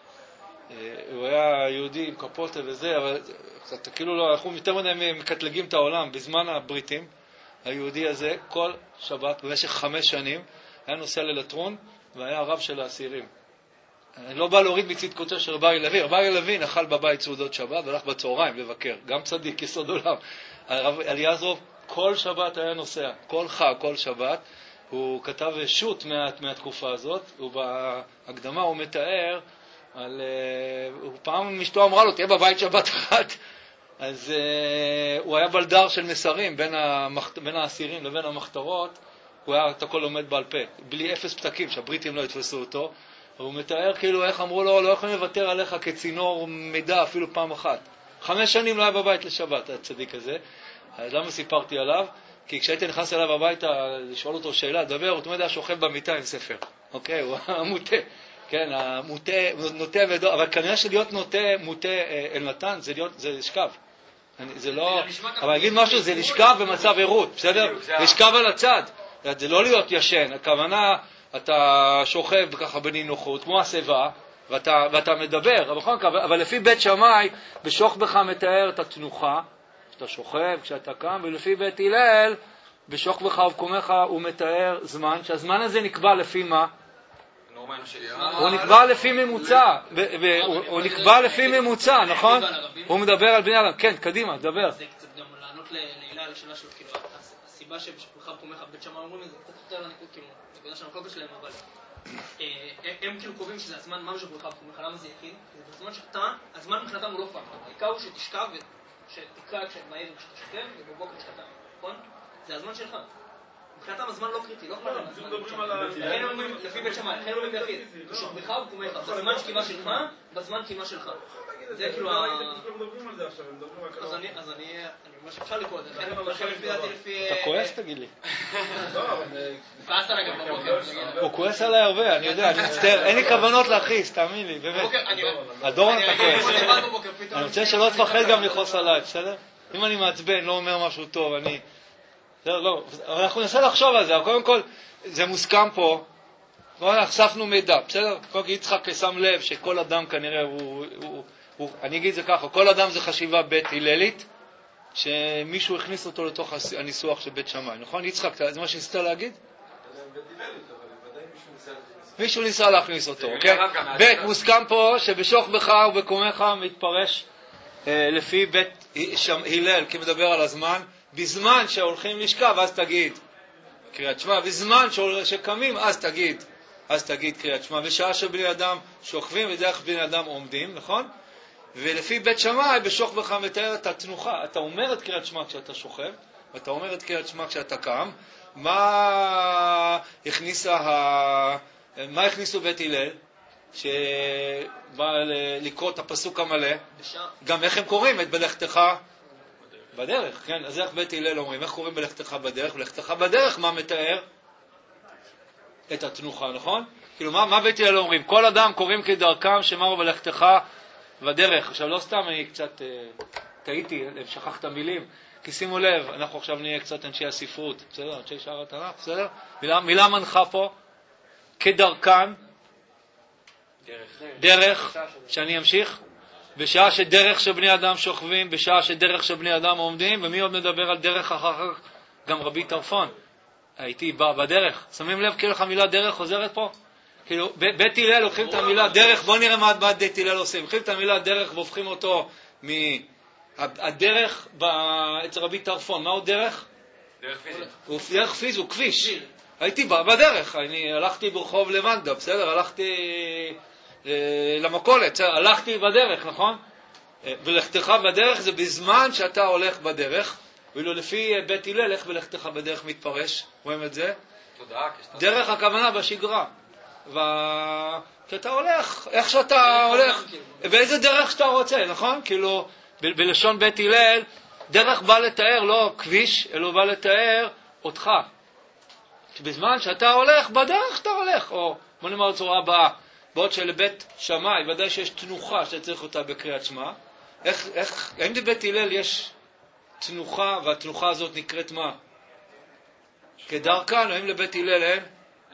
הוא היה יהודי עם כפות וזה, אבל כאילו לא, אנחנו יותר מדי מקטלגים את העולם. בזמן הבריטים, היהודי הזה כל שבת במשך 5 שנים היה נוסע ללטרון והיה הרב של האסירים. אני לא בא להוריד מצדקותו של רבי לוי. רבי לוי נחל בבית סעודות שבת והלך בצהריים לבקר, גם צדיק, יסוד עולם. הרב אליעזרוב כל שבת היה נוסע, כל חג, כל שבת. הוא כתב שוט מהתקופה הזאת, ובהקדמה הוא מתאר הוא פעם משתו אמרה לו, תהיה בבית שבת אחת. אז הוא היה בלדר של מסרים בין האסירים לבין המחתרות. הוא היה את הכל לומד בעל פה, בלי 0 פתקים, שהבריטים לא יתפסו אותו. הוא מתאר כאילו איך אמרו לו, לא יכולים לוותר עליך כצינור מידע אפילו פעם אחת. 5 שנים לא היה בבית לשבת, הצדיק הזה. אז למה סיפרתי עליו? כי כשהייתי נכנס אליו הביתה לשאול אותו שאלה, דבר, הוא תמיד היה שוכב במיטה עם ספר. אוקיי, הוא המוטה. כן, המוטה, נוטה ודור, אבל כנראה שלהיות מוטה אל נתן, זה לשכב. זה לא, אבל אני אגיד משהו, זה לשכב במצב עירות, בסדר? לשכב על הצד. זה לא להיות ישן, הכוונה, אתה שוכב ככה בנינוחות, כמו הסיבה, ואתה מדבר, אבל לפי בית שמאי, בשוך בך מתאר את התנוחה, שאתה שוכב, כשאתה קם, ולפי בית הלל, בשוך בך ובקומך הוא מתאר זמן, שהזמן הזה נקבע לפי מה? הוא נקבע לפי ממוצע, הוא נקבע לפי ממוצע, נכון? הוא מדבר על בני אדם. כן, קדימה, דבר. זה קצת גם לענות להילה על השאלה שלו, כאילו, הסיבה שבשבילך ובקומך בית שמאי אומרים את זה, קצת יותר לנקוד, כאילו, נקודה של המחלוקת שלהם, אבל הם כאילו קובעים שזה הזמן, מה בשבילך ובקומך, למה זה יחיד? זה בזמן שאתה, הזמן מבחינתם הוא לא פעם, העיקר הוא שתשכב ושתקרא בערב כשאתה שוכב ובבוקר כשאתה, נכון? זה הזמן שלך. מבחינתם הזמן לא קריטי, לא אכפת להם הזמן. לכן אומרים, לפי בית שמאי, לכן אומרים ביחיד, בשוכבך ובקומך, בזמן שקיבה שלך, בזמן קימה שלך. זה כאילו אז אני ממש אפשר לקרוא את זה, לכן לפי דעתי לפי... אתה כועס תגיד לי. כעס עליי גם בבוקר. הוא כועס עליי הרבה, אני יודע, אני מצטער, אין לי כוונות להכעיס, תאמין לי, באמת. הדורון אתה כועס. אני רוצה שלא תפחד גם לכעוס עליי, בסדר? אם אני מעצבן, לא אומר משהו טוב, אני... לא, אנחנו ננסה לחשוב על זה, קודם כל, זה מוסכם פה, נחשפנו מידע, בסדר? קודם כל יצחק שם לב שכל אדם כנראה אני אגיד זה ככה, כל אדם זה חשיבה בית הללית, שמישהו הכניס אותו לתוך הניסוח של בית שמאי, נכון? יצחק, זה מה שניסית להגיד? מישהו ניסה להכניס אותו, אוקיי? בית, מוסכם פה שבשוך בך ובקומך מתפרש לפי בית הלל, כי מדבר על הזמן, בזמן שהולכים לשכב, אז תגיד קריאת שמע, בזמן שקמים, אז תגיד קריאת שמע, בשעה שבני אדם שוכבים ודרך בני אדם עומדים, נכון? ולפי בית שמאי, בשוך בך מתאר את התנוחה. אתה אומר את קריאת שמע כשאתה שוכב, ואתה אומר את קריאת שמע כשאתה קם. מה הכניסו בית הלל? שבא לקרוא את הפסוק המלא. גם איך הם קוראים את בלכתך בדרך, כן? אז איך בית הלל אומרים? איך קוראים בלכתך בדרך? בלכתך בדרך, מה מתאר? את התנוחה, נכון? כאילו, מה בית הלל אומרים? כל אדם קוראים כדרכם שמרו בלכתך בדרך. עכשיו, לא סתם אני קצת טעיתי, שכח את המילים, כי שימו לב, אנחנו עכשיו נהיה קצת אנשי הספרות, בסדר? אנשי שער התנ"ך, בסדר? מילה מנחה פה, כדרכן, דרך, שאני אמשיך, בשעה שדרך שבני אדם שוכבים, בשעה שדרך שבני אדם עומדים, ומי עוד מדבר על דרך אחר כך? גם רבי טרפון. הייתי בדרך. שמים לב כאילו המילה דרך חוזרת פה? כאילו, בית הלל לוקחים את המילה דרך, בוא נראה מה בית הלל עושים. לוקחים את המילה דרך והופכים אותו הדרך אצל רבי טרפון. מהו דרך? דרך פיזית. הוא דרך פיזית, הוא כביש. הייתי בדרך, אני הלכתי ברחוב למנדה, בסדר? הלכתי למקולת, הלכתי בדרך, נכון? ולכתך בדרך זה בזמן שאתה הולך בדרך, ואילו לפי בית הלל, איך ולכתך בדרך מתפרש? רואים את זה? דרך הכוונה בשגרה. שאתה הולך, איך שאתה הולך, באיזה דרך שאתה רוצה, נכון? כאילו, בלשון בית הלל, דרך בא לתאר לא כביש, אלא בא לתאר אותך. בזמן שאתה הולך, בדרך שאתה הולך, או בוא נאמר בצורה הבאה, בעוד שלבית שמאי, ודאי שיש תנוחה שצריך אותה בקריאת שמע, האם בבית הלל יש תנוחה, והתנוחה הזאת נקראת מה? כדרכן, האם לבית הלל אין?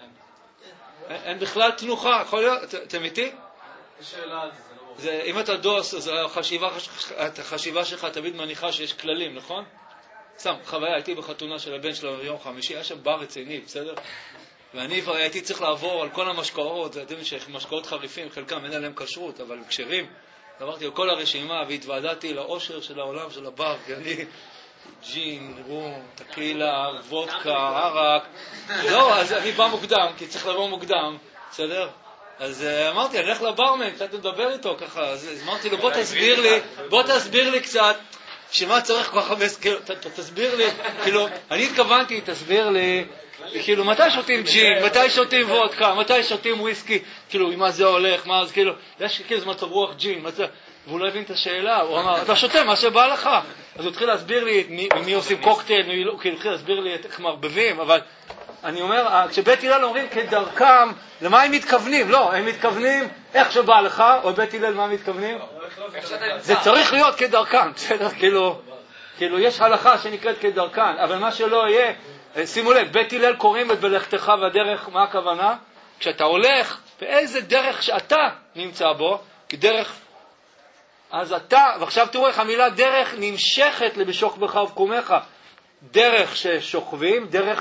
אין בכלל תנוחה, יכול להיות? אתם איתי? שאלה על זה, אם אתה דוס, אז החשיבה שלך תמיד מניחה שיש כללים, נכון? סתם, חוויה, הייתי בחתונה של הבן שלו ביום חמישי, היה שם בר רציני, בסדר? ואני הייתי צריך לעבור על כל המשקאות, אתם יודעים שמשקאות חריפים, חלקם אין עליהם כשרות, אבל כשרים, עברתי על כל הרשימה והתוודעתי לאושר של העולם של הבר, כי אני ג'ין, רום, טקילה, וודקה, ערק. לא, אז אני בא מוקדם, כי צריך לבוא מוקדם, בסדר? אז אמרתי, אני הולך לברמן, קצת לדבר איתו ככה, אז אמרתי לו, בוא תסביר לי קצת, שמה צריך כל כך הרבה, תסביר לי, כאילו, אני התכוונתי, תסביר לי, כאילו, מתי שותים ג'ין, מתי שותים וודקה, מתי שותים וויסקי, כאילו, מה זה הולך, מה, אז כאילו, יש כאילו, זה מצב רוח ג'ין, והוא לא הבין את השאלה, הוא אמר, אתה שותה, מה שבא לך. אז הוא התחיל להסביר לי מי עושים קוקטייל, כאילו, התחיל להסביר לי איך מערבבים, אבל אני אומר, כשבית הלל אומרים כדרכם, למה הם מתכוונים? לא, הם מתכוונים איך שבא לך, או בית הלל מה מתכוונים? זה צריך להיות כדרכם, בסדר? כאילו, יש הלכה שנקראת כדרכם, אבל מה שלא יהיה, שימו לב, בית הלל קוראים את בלכתך בדרך, מה הכוונה? כשאתה הולך, באיזה דרך שאתה נמצא בו, כדרך, אז אתה, ועכשיו תראו איך המילה דרך נמשכת לבשוך בך ובקומך, דרך ששוכבים, דרך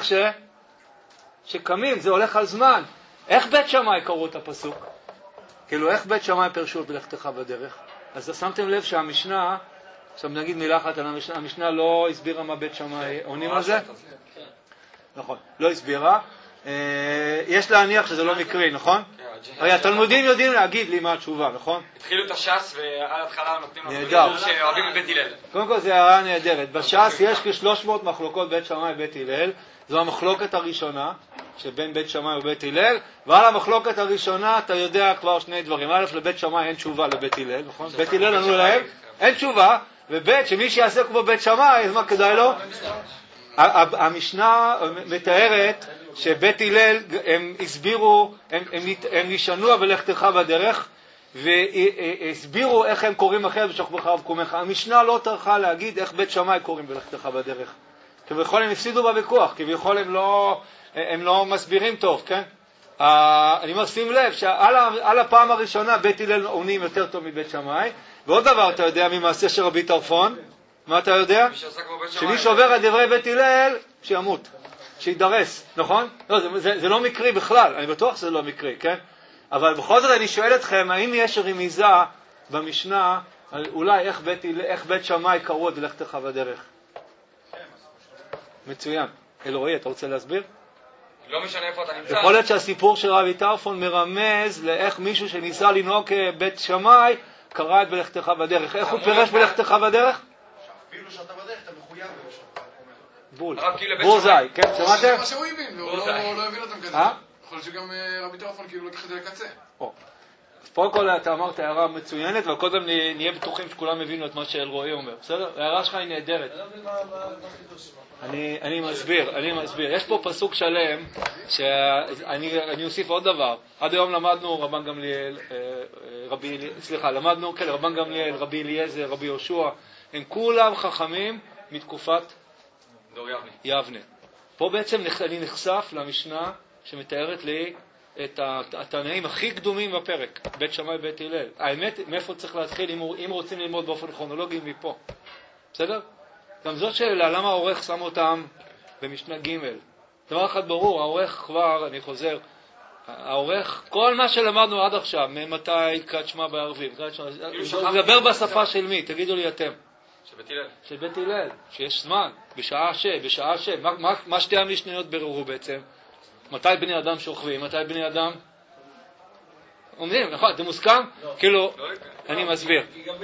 שקמים, זה הולך על זמן. איך בית שמאי קראו את הפסוק? כאילו, איך בית שמאי פרשו את בלכתך בדרך? אז שמתם לב שהמשנה, עכשיו נגיד מילה אחת על המשנה לא הסבירה מה בית שמאי עונים על זה? נכון, לא הסבירה. יש להניח שזה לא מקרי, נכון? הרי התלמודים יודעים להגיד לי מה התשובה, נכון? התחילו את הש"ס ועל התחלה נותנים לנו שאוהבים מבית הלל. קודם כל זה הערה נהדרת. בש"ס יש כ-300 מחלוקות בית שמאי ובית הלל. זו המחלוקת הראשונה שבין בית שמאי ובית הלל, ועל המחלוקת הראשונה אתה יודע כבר שני דברים. א', לבית שמאי אין תשובה לבית הלל, נכון? בית הלל ענו להם, אין תשובה, וב' שמי שיעסק בו בית שמאי, אז מה כדאי לו? המשנה מתארת שבית הלל הם הסבירו, הם נשענו בלכתך בדרך, והסבירו איך הם קוראים אחרת בשוך בך ובקומך. המשנה לא טרחה להגיד איך בית שמאי קוראים בלכתך בדרך. כביכול הם הפסידו בוויכוח, כביכול הם לא מסבירים טוב, כן? אני אומר, שים לב שעל הפעם הראשונה בית הלל עונים יותר טוב מבית שמאי, ועוד דבר אתה יודע ממעשה של רבי טרפון, מה אתה יודע? שמי שעובר על דברי בית הלל, שימות, שידרס, נכון? לא, זה לא מקרי בכלל, אני בטוח שזה לא מקרי, כן? אבל בכל זאת אני שואל אתכם, האם יש רמיזה במשנה, אולי איך בית שמאי קראו את בלכתך בדרך? מצוין. אלוהי, אתה רוצה להסביר? לא משנה איפה אתה נמצא. יכול להיות שהסיפור של רבי טרפון מרמז לאיך מישהו שניסה לנהוג כבית שמאי קרא את בלכתך בדרך. איך הוא פירש בלכתך בדרך? אפילו שאתה בדרך, אתה מחויב בלשון. בול. בורזאי, כן? שמעתם? זה מה שהוא הבין, הוא לא הבין אותם כזה. יכול להיות שגם רבי טרפון כאילו לקח את זה לקצה. אז פה כל אתה אמרת הערה מצוינת, וקודם נהיה בטוחים שכולם הבינו את מה שאלרועי אומר. בסדר? ההערה שלך היא נהדרת. אני מסביר. יש פה פסוק שלם, שאני אוסיף עוד דבר. עד היום למדנו רבן גמליאל, רבן גמליאל, רבי אליעזר, רבי יהושע, הם כולם חכמים מתקופת דור יבנה. פה בעצם אני נחשף למשנה שמתארת לי את התנאים הכי קדומים בפרק, בית שמאי בית הלל. האמת, מאיפה צריך להתחיל אם רוצים ללמוד באופן כרונולוגי מפה? בסדר? גם זאת שאלה, למה העורך שם אותם במשנה ג'? דבר אחד ברור, העורך כבר, אני חוזר, העורך, כל מה שלמדנו עד עכשיו, ממתי קראת שמע בערבים, הוא מדבר בשפה של מי? תגידו לי אתם. של בית הלל, שיש זמן, בשעה ש, מה שתי המשניות בררו בעצם? מתי בני אדם שוכבים, מתי בני אדם עומדים, נכון, זה מוסכם? כאילו, אני מסביר.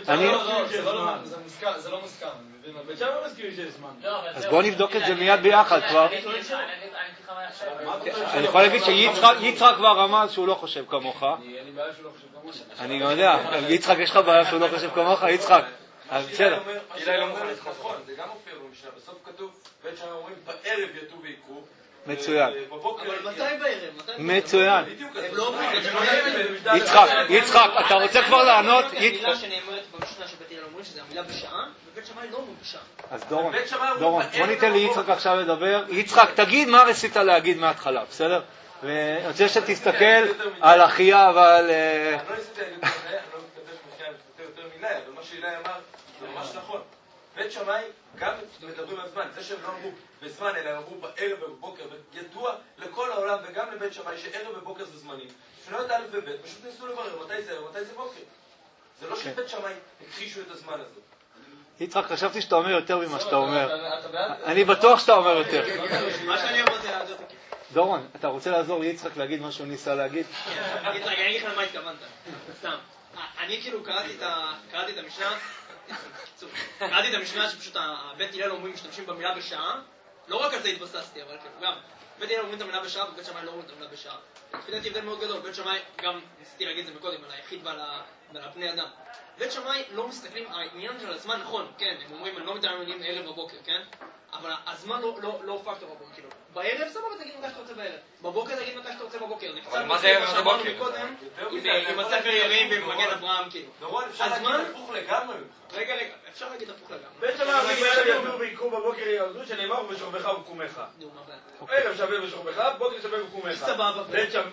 זה לא מוסכם. בית שמאי לא מזכיר שיש זמן. אז בואו נבדוק את זה מיד ביחד כבר. אני אני יכול להגיד שיצחק כבר רמז שהוא לא חושב כמוך. אין לי בעיה שהוא לא חושב כמוך. אני יודע, יצחק יש לך בעיה שהוא לא חושב כמוך, יצחק. אז בסדר. אילי לא מוכן לסחרון, זה גם מופיע במשנה, בסוף כתוב, בית שמאי אומרים, בערב יתו ויקרו. מצוין. אבל מתי בערב? מצוין. הם לא אומרים, יצחק, אתה רוצה כבר לענות? המילה שנאמרת במשנה שבית הלל אומרים שזה המילה בשעה, ובית שמאי לא אומרים בשעה. אז דורון, בוא ניתן ליצחק עכשיו לדבר. יצחק, תגיד מה רצית להגיד מההתחלה, בסדר? ואני רוצה שתסתכל על אחיה ועל... אני לא ניסיתי להגיד את זה, אני לא מתכתב מחיה, אני מתכתב יותר מילי, אבל מה שאילי אמר זה ממש נכון. בית שמאי גם מדברים על זמן, זה שהם לא אמרו בזמן, אלא אמרו בערב ובבוקר, וידוע לכל העולם וגם לבית שמאי שערב ובוקר זה זמנים. שנויות א' וב' פשוט ניסו לברר מתי זה ערב ומתי זה בוקר. זה לא שבית שמאי הכחישו את הזמן הזה. יצחק, חשבתי שאתה אומר יותר ממה שאתה אומר. אני בטוח שאתה אומר יותר. מה שאני אומר זה לעזור את הכיף. דורון, אתה רוצה לעזור ליצחק להגיד מה שהוא ניסה להגיד? יצחק, אני אגיד לך למה התכוונת. סתם. אני כאילו קראתי את המשנה, קראתי את המשנה שפשוט בית הלל אומרים משתמשים במילה בשעה, לא רק על זה התבססתי, אבל כאילו גם בית הלל אומרים את המילה בשעה ובית שמאי לא אומרים את המילה בשעה. לפי דעתי הבדל מאוד גדול, בית שמאי גם ניסיתי להגיד את זה מקודם, על היחיד ועל פני אדם. בית שמאי לא מסתכלים, העניין של הזמן נכון, כן, הם אומרים, אני לא מתאמנים ערב בבוקר, כן? אבל הזמן לא פקטור בבוקר, כאילו. בערב סבבה תגיד מתי שאתה רוצה בערב, בבוקר תגיד מתי שאתה רוצה בבוקר. אבל מה זה ערב בבוקר? עם הספר ירים ועם מגן אברהם, כאילו. דורון, אפשר להגיד הפוך לגמרי. רגע, אפשר להגיד הפוך לגמרי. בית שמאי אומרים בערב ירדו ויקרו בבוקר ירדו, שנאמר ובשוכבך ובקומך. ערב שווה בשוכבך, בוקר שווה ובקומך. סבבה.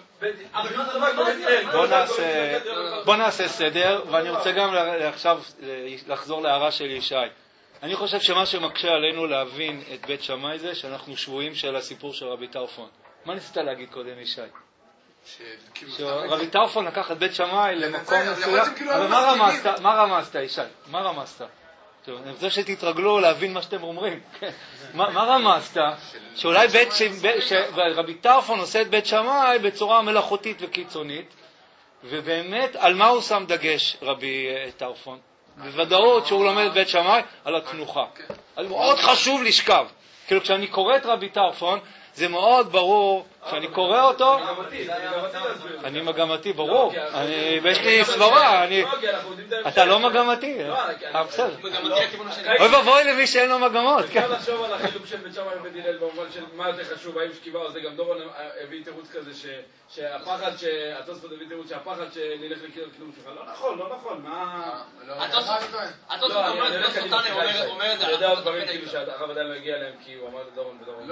בוא נעשה סדר, ואני רוצה גם עכשיו לחזור להערה של ישי. אני חושב שמה שמקשה עלינו להבין את בית שמאי זה שאנחנו שבויים של הסיפור של רבי טרפון. מה ניסית להגיד קודם, ישי? שרבי טרפון לקח את בית שמאי למקום מסוים. אבל מה רמזת, ישי? מה רמזת? אני רוצה שתתרגלו להבין מה שאתם אומרים. מה רמזת? שאולי רבי טרפון עושה את בית שמאי בצורה מלאכותית וקיצונית, ובאמת על מה הוא שם דגש רבי טרפון? בוודאות שהוא לומד את בית שמאי על התנוחה. מאוד חשוב לשכב. כאילו כשאני קורא את רבי טרפון, זה מאוד ברור, כשאני קורא אותו, אני מגמתי, ברור. ויש לי סברה, אתה לא מגמתי. בסדר. אוי ובואי למי שאין לו מגמות. אפשר לחשוב על החילוק של בית שמאי ובית הלל במובן של מה יותר חשוב, האם שכיבה או זה, גם דורון הביא תירוץ כזה שהפחד, התוספות הביא תירוץ שהפחד שנלך לקידום שלך. לא נכון, מה... התוספות אומר את זה. אני יודע עוד דברים כאילו שהרב עדיין לא הגיע אליהם כי הוא אמר לדורון ודורון.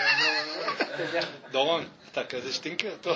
דורון, אתה כזה שטינקר? טוב.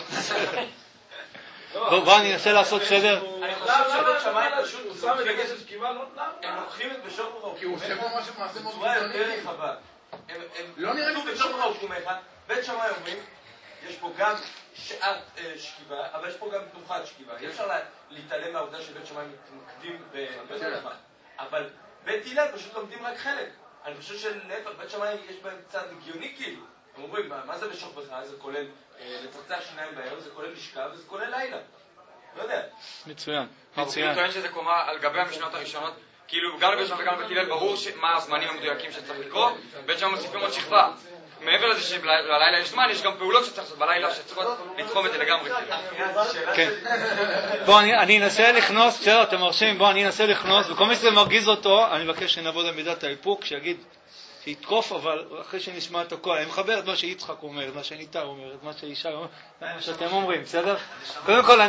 בוא, אני אנסה לעשות סדר. אני חושב שבית שמאי פשוט הוא שם את הגשת שכיבה, הם לוקחים את בשוכבך ובקומך. כי הוא עושה פה משהו מעשה מאוד גדול. יותר רחבה. הם כתוב בשוכבך ובקומך. בית שמאי אומרים, יש פה גם שעת שכיבה, אבל יש פה גם תנוחת שכיבה. אי אפשר להתעלם מהעובדה שבית שמאי מתמקדים בבית שמאי. אבל בית הלל פשוט לומדים רק חלק. אני חושב שלהפך, בית שמאי יש בהם קצת הגיוני כאילו. הם אומרים, מה זה בשוכבך? זה כולל לצחצח שיניים בערב, זה כולל לשכב, וזה כולל לילה. לא יודע. מצוין. הוא טוען שזה קומה על גבי המשנות הראשונות, כאילו גם לבית שמאי וגם לבית הלל ברור מה הזמנים המדויקים שצריך לקרוא, בית שמאי מוסיפים עוד שכבה. מעבר לזה שבלילה יש זמן, יש גם פעולות שצריך לעשות בלילה שצריכות לתחום את זה לגמרי. כן. בוא, אני אנסה לכנוס, בסדר, אתם מרשים, בוא, אני אנסה לכנוס, וכל מי שזה מרגיז אותו, אני מבקש שנעבוד על מידת האיפוק, שיגיד, שיתקוף, אבל אחרי שנשמע את הכל, אני מחבר את מה שיצחק אומר, את מה שניתר אומר, את מה שישי אומר, מה שאתם אומרים, בסדר? קודם כל,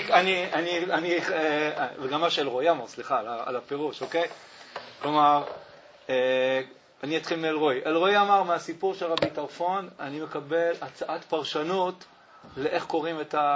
וגם מה של רועי אמר, סליחה, על הפירוש, אוקיי? כלומר, אני אתחיל מאלרועי. אלרועי אמר מהסיפור של רבי טרפון, אני מקבל הצעת פרשנות לאיך קוראים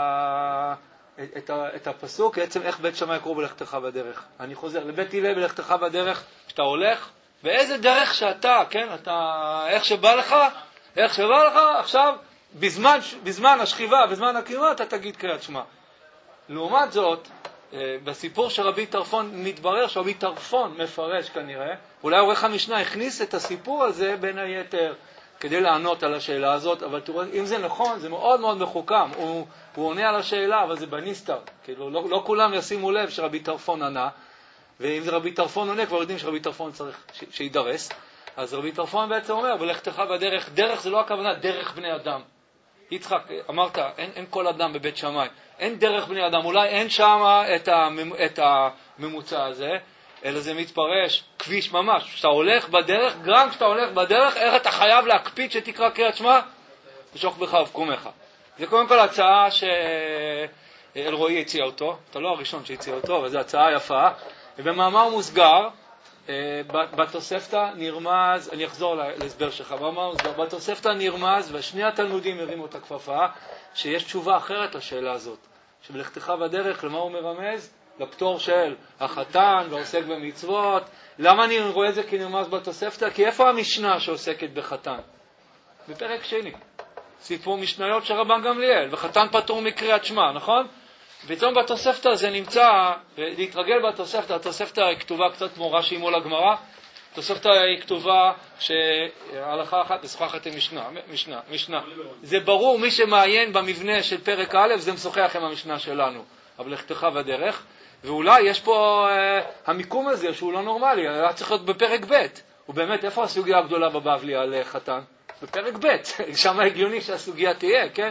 את הפסוק, בעצם איך בית שמאי קראו בלכתך בדרך. אני חוזר, לבית הלל בלכתך בדרך, שאתה הולך, באיזה דרך שאתה, כן, איך שבא לך, עכשיו, בזמן השכיבה, בזמן הקימה, אתה תגיד קריאת שמע. לעומת זאת, בסיפור של רבי טרפון מתברר שרבי טרפון מפרש כנראה, אולי עורך המשנה הכניס את הסיפור הזה בין היתר כדי לענות על השאלה הזאת, אבל תראו, אם זה נכון, זה מאוד מאוד מחוכם, הוא עונה על השאלה, אבל זה בניסטר, כאילו לא כולם ישימו לב שרבי טרפון ענה, ואם זה רבי טרפון עונה, כבר יודעים שרבי טרפון צריך שידרס, אז רבי טרפון בעצם אומר, ולכתך בדרך, דרך זה לא הכוונה, דרך בני אדם. יצחק, אמרת, אין כל אדם בבית שמאי, אין דרך בני אדם, אולי אין שם את הממוצע הזה, אלא זה מתפרש, כביש ממש, כשאתה הולך בדרך, גם כשאתה הולך בדרך, איך אתה חייב להקפיד שתקרא קריאת שמע? ושוך בך ובקומך. זה קודם כל הצעה שאלרועי הציע אותו, אתה לא הראשון שהציע אותו, אבל זו הצעה יפה, ובמאמר מוסגר, בתוספתא נרמז, אני אחזור להסבר שלך, בתוספתא נרמז, ושני התלמודים הרימו את הכפפה, שיש תשובה אחרת לשאלה הזאת, שבלכתך בדרך, למה הוא מרמז? לפטור של החתן ועוסק במצוות. למה אני רואה את זה כי נרמז בתוספתא? כי איפה המשנה שעוסקת בחתן? בפרק שני. סיפור משניות של רבן גמליאל, וחתן פטור מקריאת שמע, נכון? ופתאום בתוספתא זה נמצא, להתרגל בתוספתא, התוספתא היא כתובה קצת כמו רש"י מול הגמרא, התוספתא היא כתובה שהלכה אחת משוחחת עם משנה. זה ברור, מי שמעיין במבנה של פרק א', זה משוחח עם המשנה שלנו, אבל לכתך בדרך, ואולי יש פה המיקום הזה שהוא לא נורמלי, היה צריך להיות בפרק ב', ובאמת איפה הסוגיה הגדולה בבבלי על חתן? בפרק ב', שם הגיוני שהסוגיה תהיה, כן?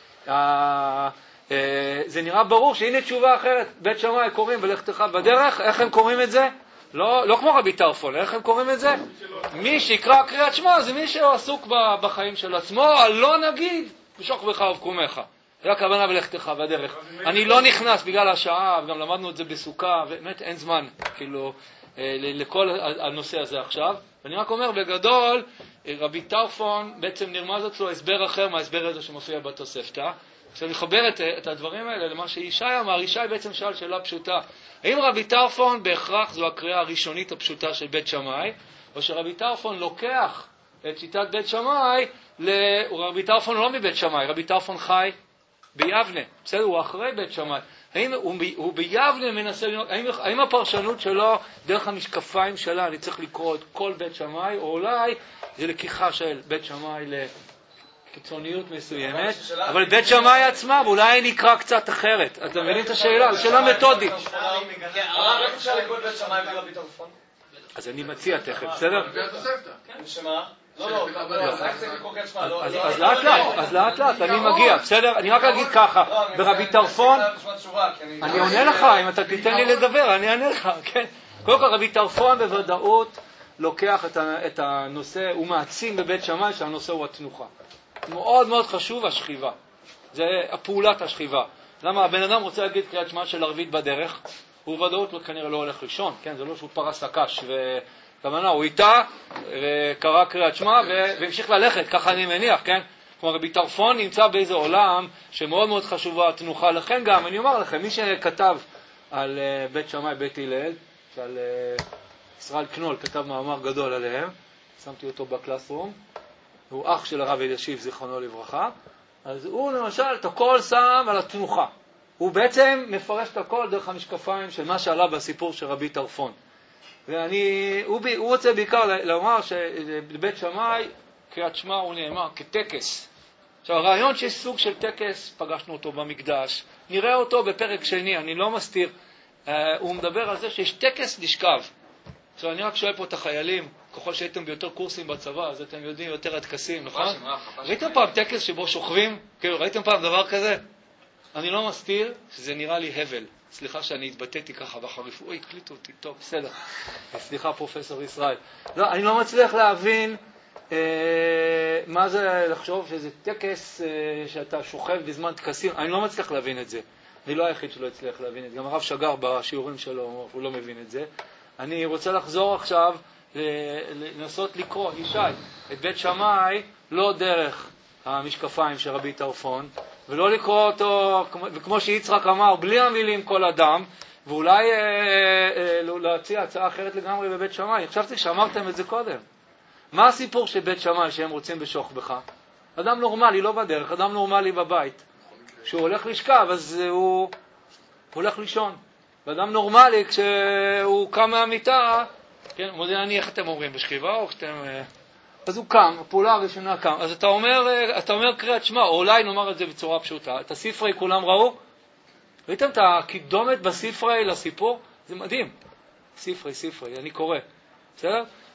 זה נראה ברור שהנה תשובה אחרת, בית שמאי קוראים ולכתך בדרך, איך הם קוראים את זה? לא כמו רבי טרפון, איך הם קוראים את זה? מי שיקרא קריאת שמע זה מי שעסוק בחיים של עצמו, לא נגיד ושוך בך ובקומך. זה הכוונה בלכתך בדרך. אני לא נכנס בגלל השעה, וגם למדנו את זה בסוכה, ובאמת אין זמן כאילו לכל הנושא הזה עכשיו. ואני רק אומר בגדול, רבי טרפון בעצם נרמז אצלו הסבר אחר מההסבר הזה שמופיע בתוספתא. עכשיו נחבר את הדברים האלה למה שישי אמר. ישי בעצם שאל שאלה פשוטה. האם רבי טרפון בהכרח זו הקריאה הראשונית הפשוטה של בית שמאי, או שרבי טרפון לוקח את שיטת בית שמאי, רבי טרפון לא מבית שמאי, רבי טרפון חי ביבנה, בסדר, הוא אחרי בית שמאי. האם הוא ביבנה מנסה לראות, האם הפרשנות שלו דרך המשקפיים שלה, אני צריך לקרוא את כל בית שמאי, או אולי זה לקיחה של בית שמאי לקיצוניות מסוימת, אבל בית שמאי עצמה, ואולי נקרא קצת אחרת. אתם מבינים את השאלה? זו שאלה מתודית. איך אפשר לקרוא בית שמאי ורבי טרפון? אז אני מציע תכף, בסדר? שמה? לא, אז לאט לאט, אני מגיע, בסדר? אני רק אגיד ככה, ברבי טרפון, אני עונה לך, אם אתה תיתן לי לדבר, אני אענה לך, כן? קודם כל, רבי טרפון בוודאות לוקח את הנושא, הוא מעצים בבית שמאי שהנושא הוא התנוחה. מאוד מאוד חשוב השכיבה, זה הפעולת השכיבה. למה הבן אדם רוצה להגיד קריאת שמע של ערבית בדרך, הוא בוודאות כנראה לא הולך לישון, כן? זה לא שהוא פרס הקש כמובן, הוא איתה, וקרא קריאת שמע, והמשיך ללכת, ככה אני מניח, כן? כלומר, רבי טרפון נמצא באיזה עולם שמאוד מאוד חשובה התנוחה. לכן גם, אני אומר לכם, מי שכתב על בית שמאי, בית הלל, שעל ישראל קנול כתב מאמר גדול עליהם, שמתי אותו בקלאסרום, הוא אח של הרב אלישיב, זיכרונו לברכה, אז הוא למשל את הכל שם על התנוחה. הוא בעצם מפרש את הכל דרך המשקפיים של מה שעלה בסיפור של רבי טרפון. הוא רוצה בעיקר לומר שבבית שמאי קריאת שמע הוא נאמר כטקס. עכשיו הרעיון שיש סוג של טקס, פגשנו אותו במקדש, נראה אותו בפרק שני, אני לא מסתיר, הוא מדבר על זה שיש טקס לשכב. עכשיו אני רק שואל פה את החיילים, ככל שהייתם ביותר קורסים בצבא, אז אתם יודעים יותר הטקסים, נכון? ראיתם פעם טקס שבו שוכבים? ראיתם פעם דבר כזה? אני לא מסתיר שזה נראה לי הבל. סליחה שאני התבטאתי ככה בחריפות, אוי, הקליטו אותי, טוב, בסדר. סליחה, פרופסור ישראל. לא, אני לא מצליח להבין מה זה לחשוב שזה טקס שאתה שוכב בזמן טקסים, אני לא מצליח להבין את זה. אני לא היחיד שלא הצליח להבין את זה. גם הרב שגר בשיעורים שלו, הוא לא מבין את זה. אני רוצה לחזור עכשיו, לנסות לקרוא, ישי, את בית שמאי, לא דרך המשקפיים של רבי טרפון, ולא לקרוא אותו, וכמו שיצחק אמר, בלי המילים כל אדם, ואולי להציע הצעה אחרת לגמרי בבית שמאי. חשבתי שאמרתם את זה קודם. מה הסיפור של בית שמאי שהם רוצים בשוך בך? אדם נורמלי, לא בדרך, אדם נורמלי בבית. כשהוא הולך לשכב, אז הוא הולך לישון. ואדם נורמלי, כשהוא קם מהמיטה, כן, מודה אני, איך אתם אומרים, בשכיבה או כשאתם... אז הוא קם, הפעולה הראשונה קם. אז אתה אומר קריאת שמע, או אולי נאמר את זה בצורה פשוטה. את הספרי כולם ראו? ראיתם את הקידומת בספרי לסיפור? זה מדהים. ספרי, אני קורא. בסדר?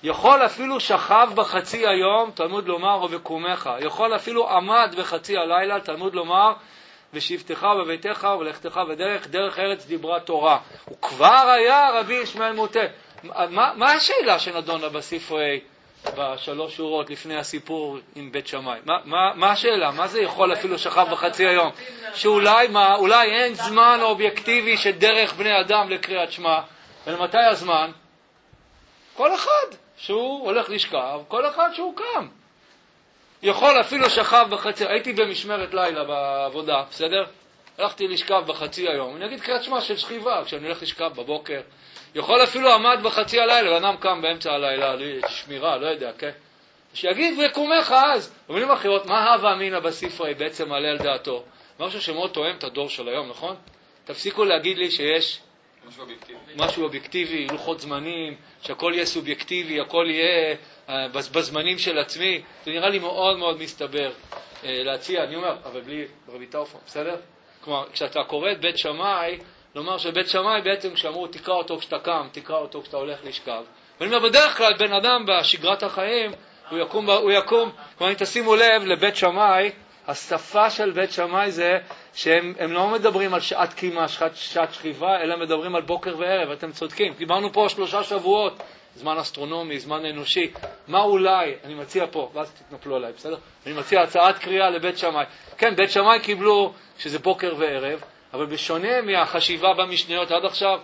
יכול אפילו שכב בחצי היום, תלמוד לומר, או בקומך. יכול אפילו עמד בחצי הלילה, תלמוד לומר, ושבתך בביתך ולכתך בדרך, דרך ארץ דיברה תורה. וכבר היה רבי ישמעאל מוטה. מה השאלה שנדונה בספרי, בשלוש שורות לפני הסיפור עם בית שמאי? מה השאלה? מה זה יכול אפילו שכב בחצי היום? שאולי אולי אין זמן אובייקטיבי של דרך בני אדם לקריאת שמע. ולמתי הזמן? כל אחד שהוא הולך לשכב, כל אחד שהוא קם. יכול אפילו שכב בחצי, הייתי במשמרת לילה בעבודה, בסדר? הלכתי לשכב בחצי היום, אני אגיד קריאת שמע של שכיבה, כשאני הולך לשכב בבוקר. יכול אפילו עמד בחצי הלילה, ואדם קם באמצע הלילה, שמירה, לא יודע, כן? שיגיד ויקומך אז. במילים אחרות, מה הווה אמינא בספרי בעצם מעלה על דעתו? משהו שמאוד תואם את הדור של היום, נכון? תפסיקו להגיד לי שיש משהו אובייקטיבי, לוחות זמנים, שהכל יהיה סובייקטיבי, הכל יהיה בזמנים של עצמי. זה נראה לי מאוד מאוד מסתבר להציע, אני אומר, אבל בלי רבי טרפון, בסדר? כלומר, כשאתה קורא את בית שמאי, לומר שבית שמאי בעצם כשאמרו תקרא אותו כשאתה קם, תקרא אותו כשאתה הולך לשכב. ואני אומר, בדרך כלל בן אדם בשגרת החיים, הוא יקום, כלומר, אם תשימו לב לבית שמאי, השפה של בית שמאי זה שהם לא מדברים על שעת קימה, שעת שכיבה, אלא מדברים על בוקר וערב. אתם צודקים. דיברנו פה 3 שבועות, זמן אסטרונומי, זמן אנושי. מה אולי, אני מציע פה, ואז תתנפלו עליי, בסדר? אני מציע הצעת קריאה לבית שמאי. כן, בית שמאי קיבלו שזה בוקר וערב, אבל בשונה מהחשיבה במשניות עד עכשיו,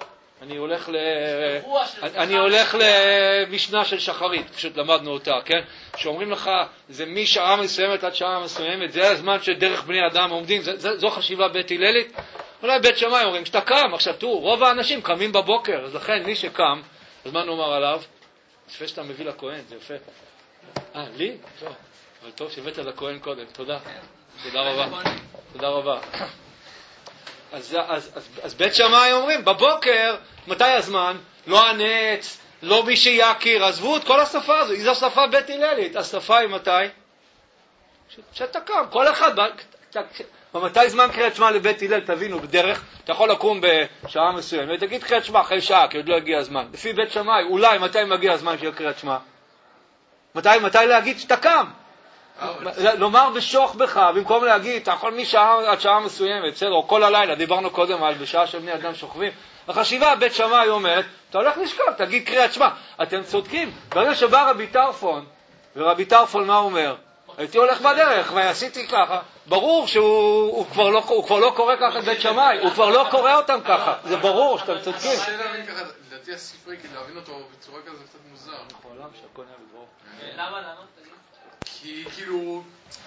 אני הולך למשנה של שחרית, פשוט למדנו אותה, כן? שאומרים לך, זה משעה מסוימת עד שעה מסוימת, זה הזמן שדרך בני אדם עומדים, זו חשיבה בית הללית. אולי בית שמאי אומרים, כשאתה קם, עכשיו תראו, רוב האנשים קמים בבוקר, אז לכן מי שקם, אז מה נאמר עליו? יפה שאתה מביא לכהן, זה יפה. לי? טוב, אבל טוב שבאת לכהן קודם, תודה. תודה רבה. תודה רבה. אז בית שמאי אומרים, בבוקר, מתי הזמן? לא הנץ, לא מי שיכיר, עזבו את כל השפה הזו, זו שפה בית הללית. השפה היא מתי? שאתה קם, כל אחד, ומתי זמן קריאת שמע לבית הלל, תבינו, בדרך, אתה יכול לקום בשעה מסוימת, תגיד קריאת שמע אחרי שעה, כי עוד לא הגיע הזמן. לפי בית שמאי, אולי מתי מגיע הזמן של קריאת שמע? מתי להגיד שאתה קם? לומר בשוך בך, במקום להגיד, אתה יכול משעה עד שעה מסוימת, בסדר, או כל הלילה, דיברנו קודם על בשעה שבני אדם שוכבים. החשיבה, בית שמאי אומרת, אתה הולך לשכב, תגיד קריאת שמע. אתם צודקים, ברגע שבא רבי טרפון, ורבי טרפון מה אומר? הייתי הולך בדרך, ועשיתי ככה. ברור שהוא כבר לא קורא ככה בית שמאי, הוא כבר לא קורא אותם ככה. זה ברור שאתם צודקים. קשה להבין ככה, לדעתי הספרי, כי להבין אותו בצורה כזו קצת מוזר. בעולם שהכל נהיה בדבור. למה? כי כאילו,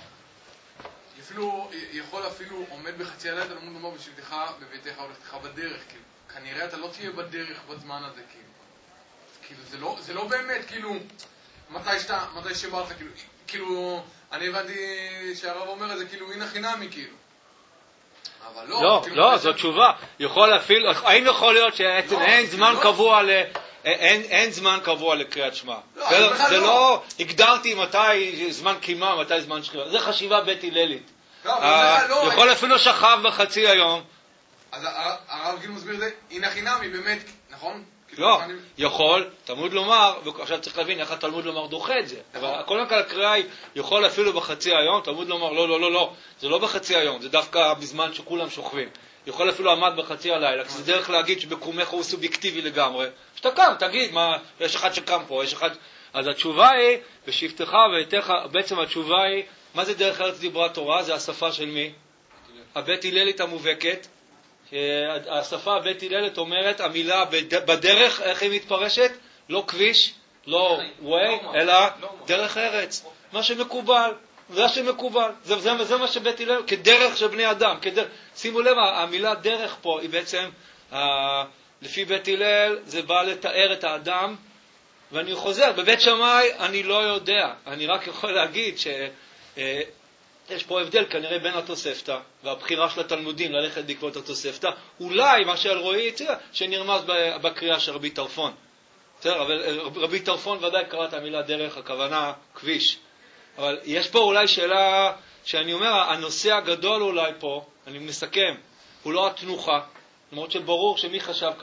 יכול אפילו עומד בחצי הלילה, אתה לא מודמר בשבתך בביתך או לכתך בדרך, כאילו, כנראה אתה לא תהיה בדרך בזמן הזה, כאילו, זה לא באמת, כאילו, מתי שבא לך, כאילו, אני הבנתי שהרב אומר את זה, כאילו, הנה חינמי, כאילו. אבל לא. לא, זו תשובה. יכול אפילו, האם יכול להיות שבעצם אין זמן קבוע אין זמן קבוע לקריאת שמע. זה לא הגדרתי מתי זמן קימה, מתי זמן שכיבה. זה חשיבה בית הללית. יכול אפילו שכב בחצי היום. אז הרב כאילו מסביר את זה, הנה חינמי, באמת, נכון? לא, יכול, תלמוד לומר, ועכשיו צריך להבין איך התלמוד לומר דוחה את זה. אבל קודם כל הקריאה היא, יכול אפילו בחצי היום, תלמוד לומר, לא, זה לא בחצי היום, זה דווקא בזמן שכולם שוכבים. יכול אפילו עמד בחצי הלילה, כי זה דרך להגיד שבקומך הוא סובייקטיבי לגמרי. שאתה קם, תגיד, מה, יש אחד שקם פה, יש אחד... אז התשובה היא, בשבתך ואיתך, בעצם התשובה היא, מה זה דרך ארץ דיברה תורה? זה השפה של מי? הבית הללית המובהקת. השפה הבית הללית אומרת, המילה בדרך, איך היא מתפרשת? לא כביש, לא way, אלא דרך ארץ. מה שמקובל. זה מה שבית הלל, כדרך של בני אדם. שימו לב, המילה דרך פה היא בעצם, לפי בית הלל, זה בא לתאר את האדם, ואני חוזר, בבית שמאי אני לא יודע, אני רק יכול להגיד שיש פה הבדל כנראה בין התוספתא, והבחירה של התלמודים ללכת בעקבות התוספתא, אולי מה שאלרועי הציע, שנרמז בקריאה של רבי טרפון. אבל רבי טרפון ודאי קרא את המילה דרך, הכוונה כביש. אבל יש פה אולי שאלה שאני אומר, הנושא הגדול אולי פה, אני מסכם, הוא לא התנוחה, למרות שברור שמי חשב ככה,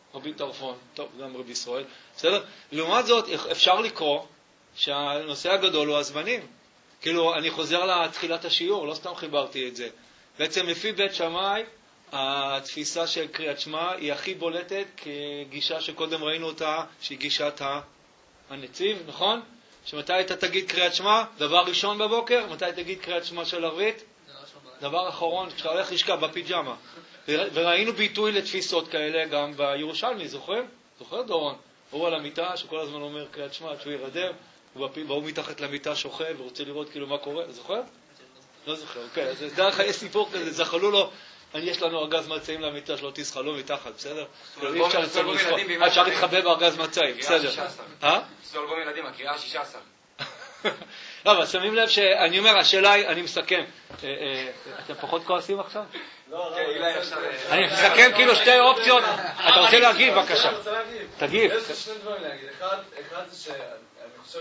רבי טרפון, טוב, גם רבי ישראל, בסדר? לעומת זאת, אפשר לקרוא שהנושא הגדול הוא הזמנים. כאילו, אני חוזר לתחילת השיעור, לא סתם חיברתי את זה. בעצם לפי בית שמאי, התפיסה של קריאת שמע היא הכי בולטת כגישה שקודם ראינו אותה, שהיא גישת הנציב, נכון? שמתי אתה תגיד קריאת שמע? דבר ראשון בבוקר, מתי תגיד קריאת שמע של ערבית? דבר אחרון, כשאתה הולך לשכב בפיג'מה. וראינו ביטוי לתפיסות כאלה גם בירושלמי, זוכר? זוכר דורון? הוא על המיטה שכל הזמן אומר קריאת שמע, שהוא ירדם, והוא מתחת למיטה שוכב ורוצה לראות כאילו מה קורה, זוכר? לא זוכר, אוקיי, אז דרך יש סיפור כזה, זכלו לו, יש לנו ארגז מצעים למיטה שלא תסחלו מתחת, בסדר? אי אפשר להתחבא בארגז מצעים, בסדר. סולבום ילדים, הקריאה 16. לא, אבל שמים לב שאני אומר, השאלה היא, אני מסכם, אתם פחות כועסים עכשיו? לא, אני מסכם כאילו שתי אופציות, אתה רוצה להגיב, בבקשה. תגיב. יש לי שני דברים להגיד, אחד זה שאני חושב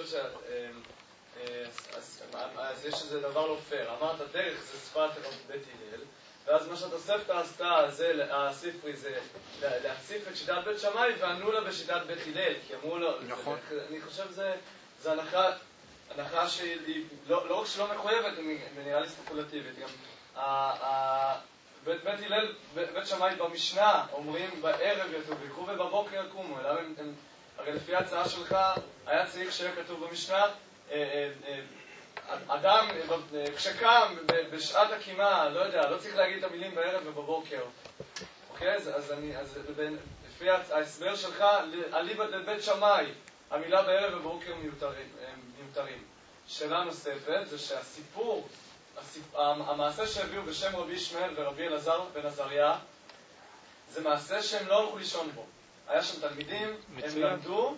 יש איזה דבר לא פייר, אמרת דרך זה שפת בית הלל, ואז מה שהתוספתא עשתה, הספרי, זה להציף את שיטת בית שמאי וענו לה בשיטת בית הלל, כי אמרו לו, אני חושב זה הנחה שהיא לא רק שלא מחויבת, היא נראה לי ספקולטיבית, גם בית הלל, בית שמאי במשנה אומרים בערב יתובקו ובבוקר יקומו, הרי לפי ההצעה שלך היה צריך שיהיה כתוב במשנה, אדם כשקם בשעת הקימה, לא יודע, לא צריך להגיד את המילים בערב ובבוקר. אוקיי? אז לפי ההסבר שלך, אליבא דבית שמאי, המילה בערב ובבוקר מיותרים. שאלה נוספת זה שהסיפור, המעשה שהביאו בשם רבי ישמעאל ורבי אלעזר בן עזריה, זה מעשה שהם לא הלכו לישון בו. היה שם תלמידים, הם למדו,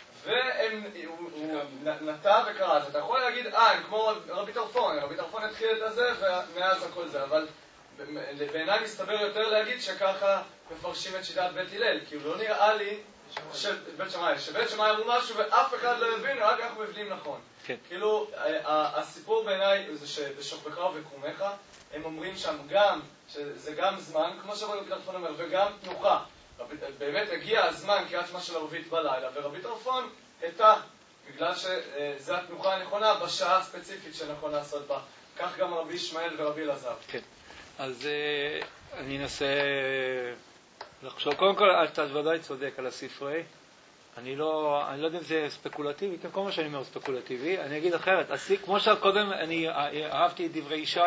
והוא נטע וקרא. אז אתה יכול להגיד, הם כמו רבי טרפון התחיל את הזה ומאז הכל זה, אבל בעיניי מסתבר יותר להגיד שככה מפרשים את שיטת בית הלל, כי הוא לא נראה לי שבית שמאי אמרו משהו ואף אחד לא הבין, רק אנחנו מבינים נכון. כאילו, הסיפור בעיניי זה שבשוכבך ובקומך, הם אומרים שם גם, שזה גם זמן, כמו שרבי טרפון אומר, וגם תנוחה. באמת הגיע הזמן קריאת שמע של ערבית בלילה, ורבי טרפון הייתה, בגלל שזו התנוחה הנכונה בשעה הספציפית שנכון לעשות בה. כך גם רבי ישמעאל ורבי אלעזר. כן, אז אני אנסה לחשוב. קודם כל, אתה ודאי צודק על הספרי. אני לא יודע אם זה ספקולטיבי, כן, כל מה שאני אומר ספקולטיבי. אני אגיד אחרת, כמו שקודם אני אהבתי את דברי ישי,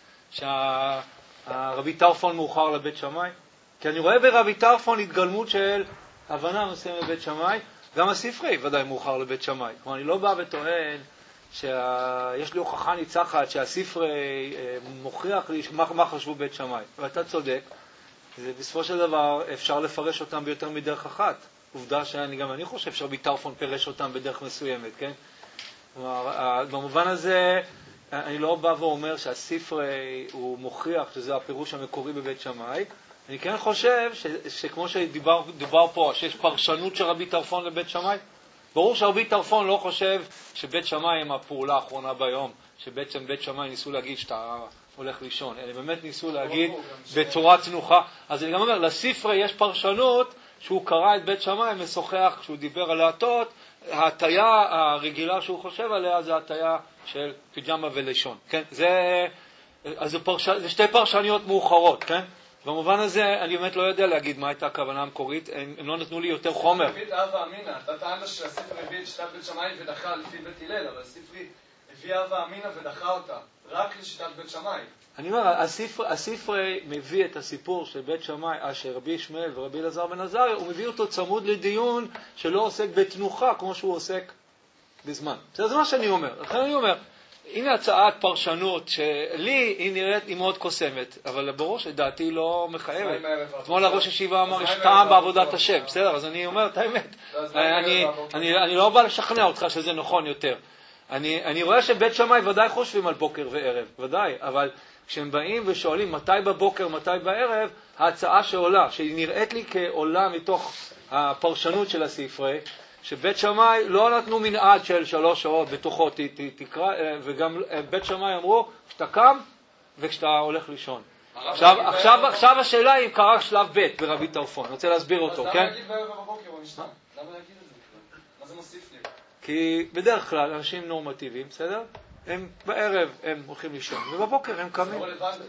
שהרבי טרפון מאוחר לבית שמאי, כי אני רואה ברבי טרפון התגלמות של הבנה מסוימת בבית שמאי, גם הספרי ודאי מאוחר לבית שמאי. כלומר, אני לא בא וטוען שיש לי הוכחה ניצחת שהספרי מוכיח לי מה חשבו בית שמאי. ואתה צודק, זה בסופו של דבר אפשר לפרש אותם ביותר מדרך אחת. עובדה שגם אני חושב שרבי טרפון פירש אותם בדרך מסוימת, כן? כלומר, במובן הזה אני לא בא ואומר שהספרי הוא מוכיח שזה הפירוש המקורי בבית שמאי. אני כן חושב שכמו שדובר פה, שיש פרשנות של רבי טרפון לבית שמאי, ברור שרבי טרפון לא חושב שבית שמאי הם הפעולה האחרונה ביום, שבעצם בית שמאי ניסו להגיד שאתה הולך לישון, אלא באמת ניסו להגיד בצורה צנוחה. אז אני גם אומר, לספרי יש פרשנות שהוא קרא את בית שמאי, משוחח, כשהוא דיבר על ההטות, ההטיה הרגילה שהוא חושב עליה זה ההטיה של פיג'מה ולישון, כן? זה שתי פרשניות מאוחרות, כן? במובן הזה אני באמת לא יודע להגיד מה הייתה הכוונה המקורית, הם לא נתנו לי יותר חומר. רבית אבא אמינה, אתה טענת שהספרי הביא את שיטת בית שמאי ודחה לפי בית הלל, אבל הספרי הביא אבא אמינה ודחה אותה, רק לשיטת בית שמאי. אני אומר, הספרי מביא את הסיפור של בית שמאי, שרבי ישמעאל ורבי אלעזר בן עזריה, הוא מביא אותו צמוד לדיון שלא עוסק בתנוחה כמו שהוא עוסק בזמן. זה מה שאני אומר. לכן אני אומר, הנה הצעת פרשנות שלי היא נראית היא מאוד קוסמת, אבל ברור שדעתי לא מחייבת. אתמול הראש ישיבה אמר, יש טעם בעבודת השם, בסדר, אז אני אומר את האמת. אני לא בא לשכנע אותך שזה נכון יותר. אני רואה שבית שמאי ודאי חושבים על בוקר וערב, ודאי, אבל כשהם באים ושואלים מתי בבוקר, מתי בערב, ההצעה שעולה, שהיא נראית לי כעולה מתוך הפרשנות של הספרי, שבית שמאי לא נתנו מנעד של 3 שעות בתוכו תקרא, וגם בית שמאי אמרו, כשאתה קם וכשאתה הולך לישון. עכשיו השאלה היא אם קרה שלב ב' ברבי טרפון, אני רוצה להסביר אותו, כן? אז למה להגיד בערב בבוקר במשנה? למה להגיד את זה? מה זה מוסיף לי? כי בדרך כלל אנשים נורמטיביים, בסדר? הם בערב הם הולכים לישון, ובבוקר הם קמים.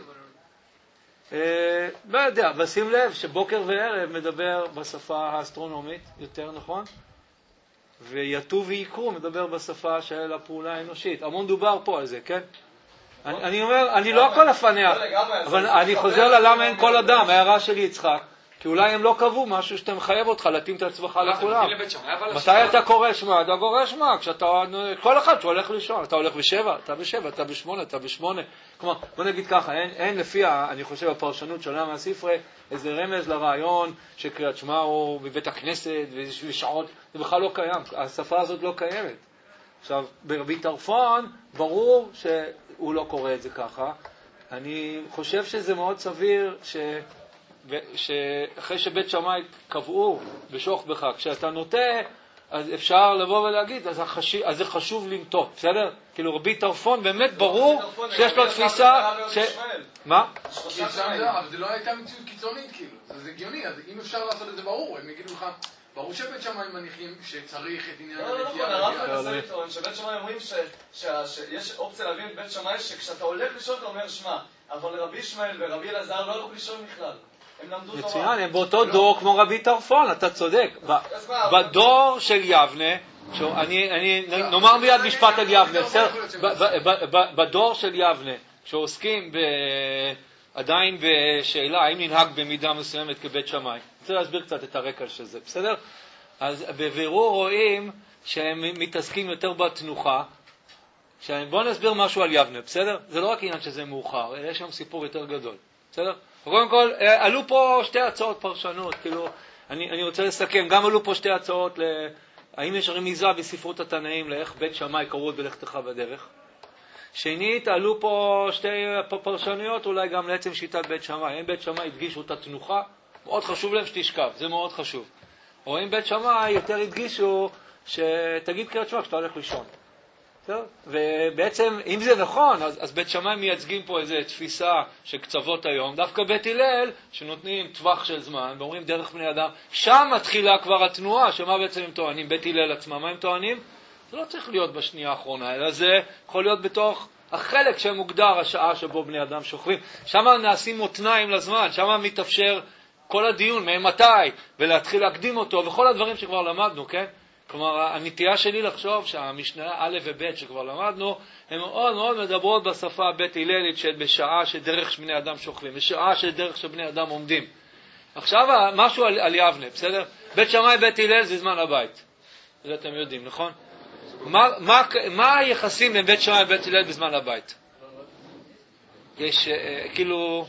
לא יודע, אבל שים לב שבוקר וערב מדבר בשפה האסטרונומית, יותר נכון? ויתו ויקרו מדבר בשפה של הפעולה האנושית. המון דובר פה על זה, כן? אני אומר, אני לא הכל לפניה, אבל אני חוזר ללמה אין כל אדם, ההערה שלי יצחק, כי אולי הם לא קבעו משהו שאתה מחייב אותך להתאים את עצמך לכולם. מתי אתה קורא שמע? אתה קורא שמע, כל אחד שהולך לישון, אתה הולך בשבע, אתה בשמונה, אתה בשמונה. כלומר, בוא נגיד ככה, אין לפי, אני חושב, הפרשנות של עולם הספרי, איזה רמז לרעיון שקריאת שמע הוא בבית הכנסת ושעות, זה בכלל לא קיים, השפה הזאת לא קיימת. עכשיו, ברבי טרפון, ברור שהוא לא קורא את זה ככה. אני חושב שזה מאוד סביר שאחרי שבית שמאי קבעו בשוך בך, כשאתה נוטה, אז אפשר לבוא ולהגיד, אז זה חשוב לנטות, בסדר? כאילו רבי טרפון באמת ברור שיש לו תפיסה מה? אבל זה לא הייתה מציאות קיצונית, כאילו. זה הגיוני, אז אם אפשר לעשות את זה ברור, הם יגידו לך, ברור שבית שמאי מניחים שצריך את עניין הנטייה. הרב מנסה לטעון שבית שמאי אומרים שיש אופציה להבין את בית שמאי שכשאתה הולך לישון אתה אומר שמע, אבל רבי ישמעאל ורבי אלעזר לא הולכו לישון בכלל. הם למדו תורה. מצוין, הם באותו דור כמו רבי טרפון, אתה צודק. בדור של יבנה, נאמר מיד משפט על יבנה, בדור של יבנה, שעוסקים עדיין בשאלה האם ננהג במידה מסוימת כבית שמאי. אני רוצה להסביר קצת את הרקע של זה, בסדר? אז בבירור רואים שהם מתעסקים יותר בתנוחה. בואו נסביר משהו על יבנה, בסדר? זה לא רק עניין שזה מאוחר, יש שם סיפור יותר גדול, בסדר? קודם כל, עלו פה שתי הצעות פרשנות, כאילו, אני רוצה לסכם, גם עלו פה שתי הצעות האם יש רמיזה בספרות התנאים לאיך בית שמאי קראו בלכתך בדרך. שנית, עלו פה שתי פרשנויות, אולי גם לעצם שיטת בית שמאי. האם בית שמאי הדגישו את התנוחה, מאוד חשוב להם שתשכב, זה מאוד חשוב. או אם בית שמאי יותר הדגישו שתגיד קריאת שמע כשאתה הולך לישון. ובעצם, אם זה נכון, אז בית שמאי מייצגים פה איזו תפיסה של קצוות היום, דווקא בית הלל, שנותנים טווח של זמן, ואומרים דרך בני אדם, שם מתחילה כבר התנועה, שמה בעצם הם טוענים? בית הלל עצמם, מה הם טוענים? זה לא צריך להיות בשנייה האחרונה, אלא זה יכול להיות בתוך החלק שמוגדר השעה שבו בני אדם שוכבים. שם נעשים מותניים לזמן, שם מתאפשר כל הדיון, מתי, ולהתחיל להקדים אותו, וכל הדברים שכבר למדנו, כן? כלומר, הנטייה שלי לחשוב שהמשנה א' וב' שכבר למדנו, הן מאוד מאוד מדברות בשפה הבית הללית של בשעה שדרך שבני אדם שוכבים, בשעה שדרך שבני אדם עומדים. עכשיו, משהו על יבנה, בסדר? בית שמאי בית הלל זה זמן הבית. זה אתם יודעים, נכון? מה היחסים בין בית שמאי ובית הלל בזמן הבית? יש, כאילו...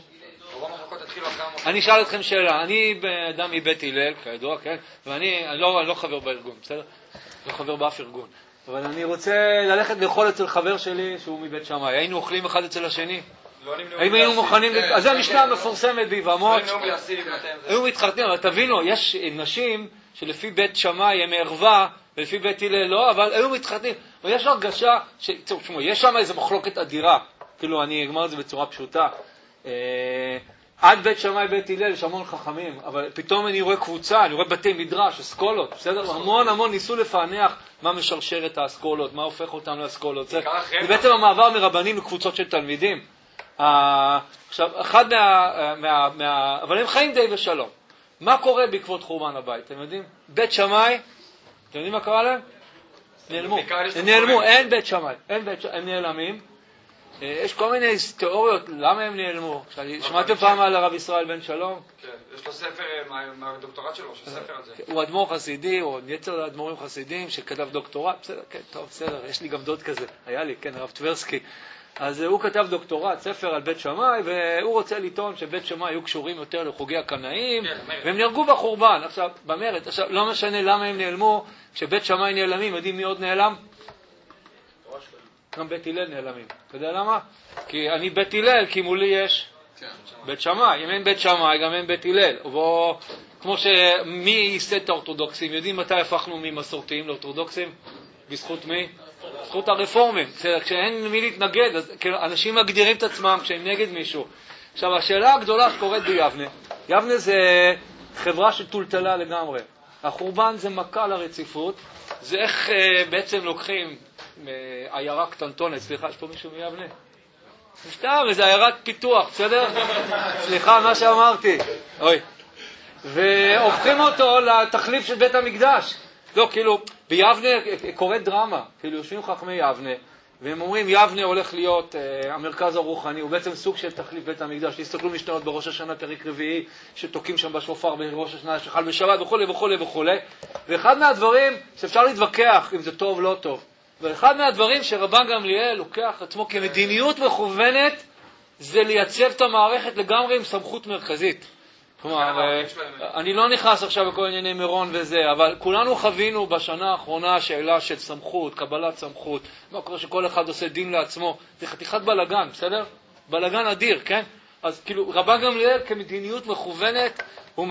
אני אשאל אתכם שאלה, אני אדם מבית הלל, כידוע, כן? ואני לא חבר בארגון, בסדר? לא חבר באף ארגון. אבל אני רוצה ללכת לאכול אצל חבר שלי שהוא מבית שמאי. היינו אוכלים אחד אצל השני? האם היינו מוכנים... אז זה המשנה המפורסמת ביבמות. היו מתחתנים, אבל תבינו, יש נשים שלפי בית שמאי הם ערווה, ולפי בית הלל לא, אבל היו מתחתנים. ויש הרגשה, יש שם איזו מחלוקת אדירה. כאילו, אני אגמר את זה בצורה פשוטה. עד בית שמאי בית הלל יש המון חכמים, אבל פתאום אני רואה קבוצה, אני רואה בתי מדרש, אסכולות, בסדר? המון ניסו לפענח מה משרשר את האסכולות, מה הופך אותם לאסכולות. זה בעצם המעבר מרבנים לקבוצות של תלמידים. עכשיו, אחד אבל הם חיים די בשלום. מה קורה בעקבות חורבן הבית? אתם יודעים? בית שמאי, אתם יודעים מה קרה להם? נעלמו, אין בית שמאי, הם נעלמים. יש כל מיני תיאוריות, למה הם נעלמו? שמעתם פעם על הרב ישראל בן שלום? כן, יש לו ספר מהדוקטורט שלו, שספר על זה. הוא אדמו"ר חסידי, או יצר אדמו"רים חסידים שכתב דוקטורט, בסדר, כן, טוב, בסדר, יש לי גם דוד כזה, היה לי, כן, הרב טברסקי. אז הוא כתב דוקטורט, ספר על בית שמאי, והוא רוצה לטעון שבית שמאי היו קשורים יותר לחוגי הקנאים, והם נהרגו בחורבן, עכשיו, במרד, עכשיו, לא משנה למה הם נעלמו, כשבית שמאי נעלמים, יודעים מי עוד נעלם? גם בית הלל נעלמים. אתה יודע למה? כי אני בית הלל, כי מולי יש בית שמאי. אם אין בית שמאי, גם אין בית הלל. כמו שמי ייסד את האורתודוקסים? יודעים מתי הפכנו ממסורתיים לאורתודוקסים? בזכות מי? בזכות הרפורמים. כשאין מי להתנגד, אז אנשים מגדירים את עצמם כשהם נגד מישהו. עכשיו, השאלה הגדולה שקורית ביבנה, יבנה זה חברה שטולטלה לגמרי. החורבן זה מכה לרציפות, זה איך בעצם לוקחים עיירה קטנטונת, סליחה, יש פה מישהו מיבנה? סתם, זה עיירת פיתוח, בסדר? סליחה, מה שאמרתי. אוי. והופכים אותו לתחליף של בית המקדש. לא, כאילו, ביבנה קורית דרמה. כאילו, יושבים חכמי יבנה, והם אומרים, יבנה הולך להיות המרכז הרוחני, הוא בעצם סוג של תחליף בית המקדש. תסתכלו משתנות בראש השנה, פרק רביעי, שתוקים שם בשופר בראש השנה, שחל בשבת וכו' וכו' וכו'. ואחד מהדברים שאפשר להתווכח אם זה טוב או לא טוב, ואחד מהדברים שרבן גמליאל לוקח עצמו כמדיניות מכוונת, זה לייצב את המערכת לגמרי עם סמכות מרכזית. כלומר, אני לא נכנס עכשיו בכל ענייני מירון וזה, אבל כולנו חווינו בשנה האחרונה שאלה של סמכות, קבלת סמכות, מה קורה שכל אחד עושה דין לעצמו, זה חתיכת בלגן, בסדר? בלגן אדיר, כן? אז כאילו, רבן גמליאל כמדיניות מכוונת, הוא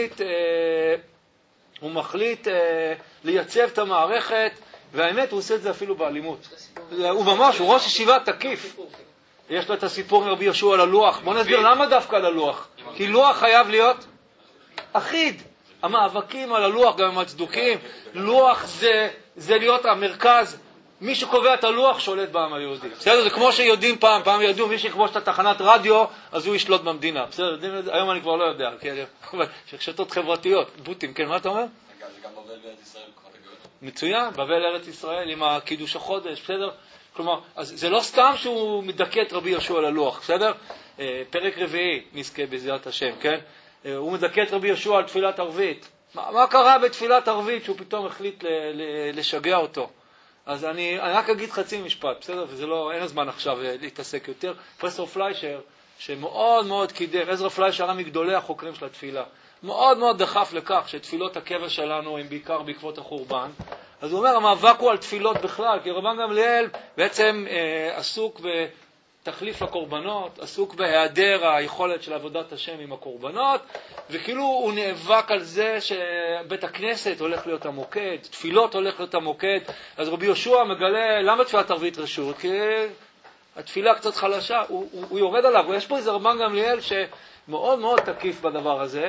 מחליט לייצב את המערכת, והאמת הוא עושה את זה אפילו באלימות. הוא ממש, הוא ראש ישיבה תקיף. יש לו את הסיפור עם רבי יהושע על הלוח. בוא נסביר למה דווקא על הלוח. כי לוח חייב להיות אחיד. המאבקים על הלוח גם הם הצדוקים. לוח זה להיות המרכז. מי שקובע את הלוח שולט בעם היהודי. בסדר? זה כמו שיודעים פעם ידעו, מי שכבוש את התחנת רדיו, אז הוא ישלוט במדינה. בסדר? היום אני כבר לא יודע. שרשתות חברתיות. בוטים, כן, מה אתה אומר? זה גם בבל ארץ ישראל. מצוין, בבל ארץ ישראל עם הקידוש החודש, בסדר? כלומר, אז זה לא סתם שהוא מדכא את רבי יהושע על הלוח, בסדר? פרק רביעי נזכה בעזרת השם, כן? הוא מדכא את רבי יהושע על תפילת ערבית. מה קרה בתפילת ערבית שהוא פתאום החליט לשגע אותו? אז אני רק אגיד חצי משפט, בסדר? וזה לא, אין הזמן עכשיו להתעסק יותר. פרופסור פליישר, שמאוד מאוד קידם, עזרא פליישר היה מגדולי החוקרים של התפילה, מאוד מאוד דחף לכך שתפילות הקבע שלנו הם בעיקר בעקבות החורבן. אז הוא אומר, המאבק הוא על תפילות בכלל, כי רבן גמליאל בעצם עסוק בתחליף לקורבנות, עסוק בהיעדר היכולת של עבודת השם עם הקורבנות, וכאילו הוא נאבק על זה שבית הכנסת הולך להיות המוקד, תפילות הולך להיות המוקד. אז רבי יהושע מגלה, למה תפילת ערבית רשות? כי התפילה קצת חלשה, הוא יורד עליו, ויש פה איזה רבן גמליאל שמאוד מאוד תקיף בדבר הזה,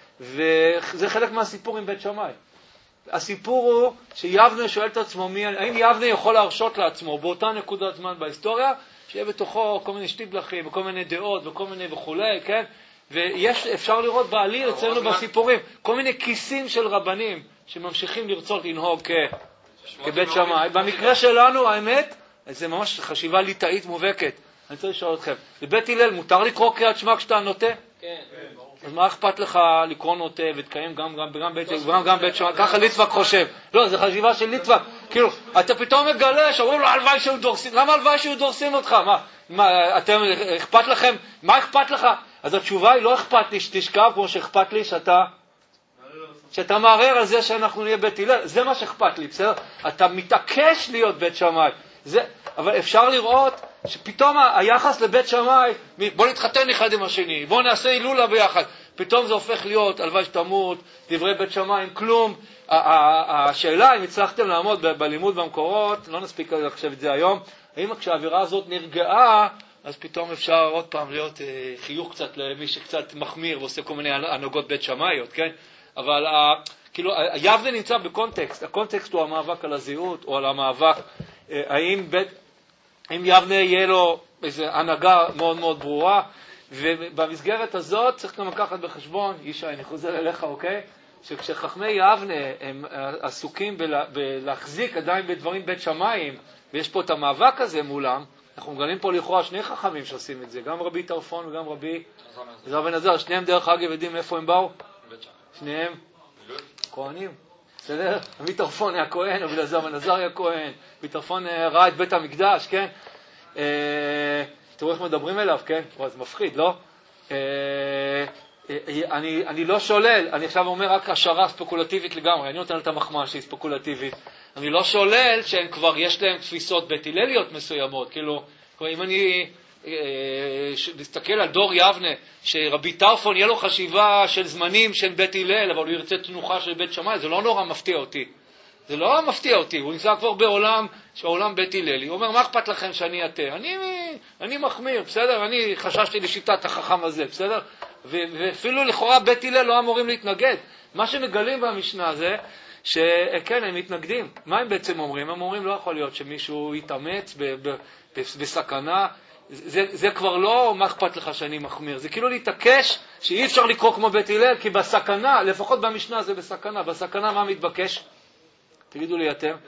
וזה חלק מהסיפור עם בית שמאי. הסיפור הוא שיבנה שואל את עצמו, האם יבנה יכול להרשות לעצמו באותה נקודת זמן בהיסטוריה, שיהיה בתוכו כל מיני שטיבלחים וכל מיני דעות וכל מיני וכולי, כן? אפשר לראות בעליל אצלנו בסיפורים, כל מיני כיסים של רבנים שממשיכים לרצות לנהוג כבית שמאי. במקרה שלנו, האמת, זה ממש חשיבה ליטאית מובהקת. אני רוצה לשאול אתכם, לבית הלל מותר לקרוא קריאת שמע כשאתה נוטה? כן. אז מה אכפת לך לקרוא נוטה ותקיים גם בית שמאי? ככה ליטבק חושב. לא, זה חשיבה של ליטבק. כאילו, אתה פתאום מגלה שאומרים לו, הלוואי שהוא דורסים. למה הלוואי שהוא דורסים אותך? מה, אתם, אכפת לכם? מה אכפת לך? אז התשובה היא, לא אכפת לי שתשכב, כמו שאכפת לי שאתה מערער על זה שאנחנו נהיה בית הלל. זה מה שאכפת לי, בסדר? אתה מתעקש להיות בית שמאי. אבל אפשר לראות שפתאום היחס לבית שמאי, בוא נתחתן אחד עם השני, בוא נעשה הילולה ביחד, פתאום זה הופך להיות, הלוואי שתמות, דברי בית שמאי עם כלום. השאלה אם הצלחתם לעמוד בלימוד במקורות, לא נספיק לחשב את זה היום, האם כשהאווירה הזאת נרגעה, אז פתאום אפשר עוד פעם להיות חיוך קצת למי שקצת מחמיר ועושה כל מיני הנהגות בית שמאיות, כן? אבל כאילו, יבנה נמצא בקונטקסט, הקונטקסט הוא המאבק על הזהות או על המאבק, האם יבנה יהיה לו איזו הנהגה מאוד מאוד ברורה, ובמסגרת הזאת צריך גם לקחת בחשבון, ישי, אני חוזר אליך, אוקיי? שכשחכמי יבנה הם עסוקים בלהחזיק עדיין בדברים בית שמיים, ויש פה את המאבק הזה מולם, אנחנו מגלים פה לכאורה שני חכמים שעושים את זה, גם רבי טרפון וגם רבי עזרא בן עזרא, שניהם דרך אגב יודעים איפה הם באו? שניהם כהנים. בסדר? רבי טרפון היה כהן, רבי עזרא בן עזרא היה כהן, רבי טרפון ראה את בית המקדש, כן? תראו איך מדברים אליו, כן? זה מפחיד, לא? אני לא שולל, אני עכשיו אומר רק השערה ספקולטיבית לגמרי, אני נותן את המחמאה שהיא ספקולטיבית. אני לא שולל שהם כבר יש להם תפיסות בית הלליות מסוימות, כאילו, אם אני נסתכל על דור יבנה, שרבי טרפון יהיה לו חשיבה של זמנים של בית הלל, אבל הוא ירצה תנוחה של בית שמאי, זה לא נורא מפתיע אותי. זה לא מפתיע אותי, הוא נמצא כבר בעולם, שהעולם בית הללי. הוא אומר, מה אכפת לכם שאני אתם? אני מחמיר, בסדר? אני חששתי לשיטת החכם הזה, בסדר? ואפילו לכאורה בית הלל לא אמורים להתנגד. מה שמגלים במשנה זה, שכן, הם מתנגדים. מה הם בעצם אומרים? הם אומרים, לא יכול להיות שמישהו יתאמץ בסכנה. זה כבר לא מה אכפת לך שאני מחמיר. זה כאילו להתעקש שאי אפשר לקרוא כמו בית הלל, כי בסכנה, לפחות במשנה זה בסכנה. בסכנה מה מתבקש? תגידו לי אתם.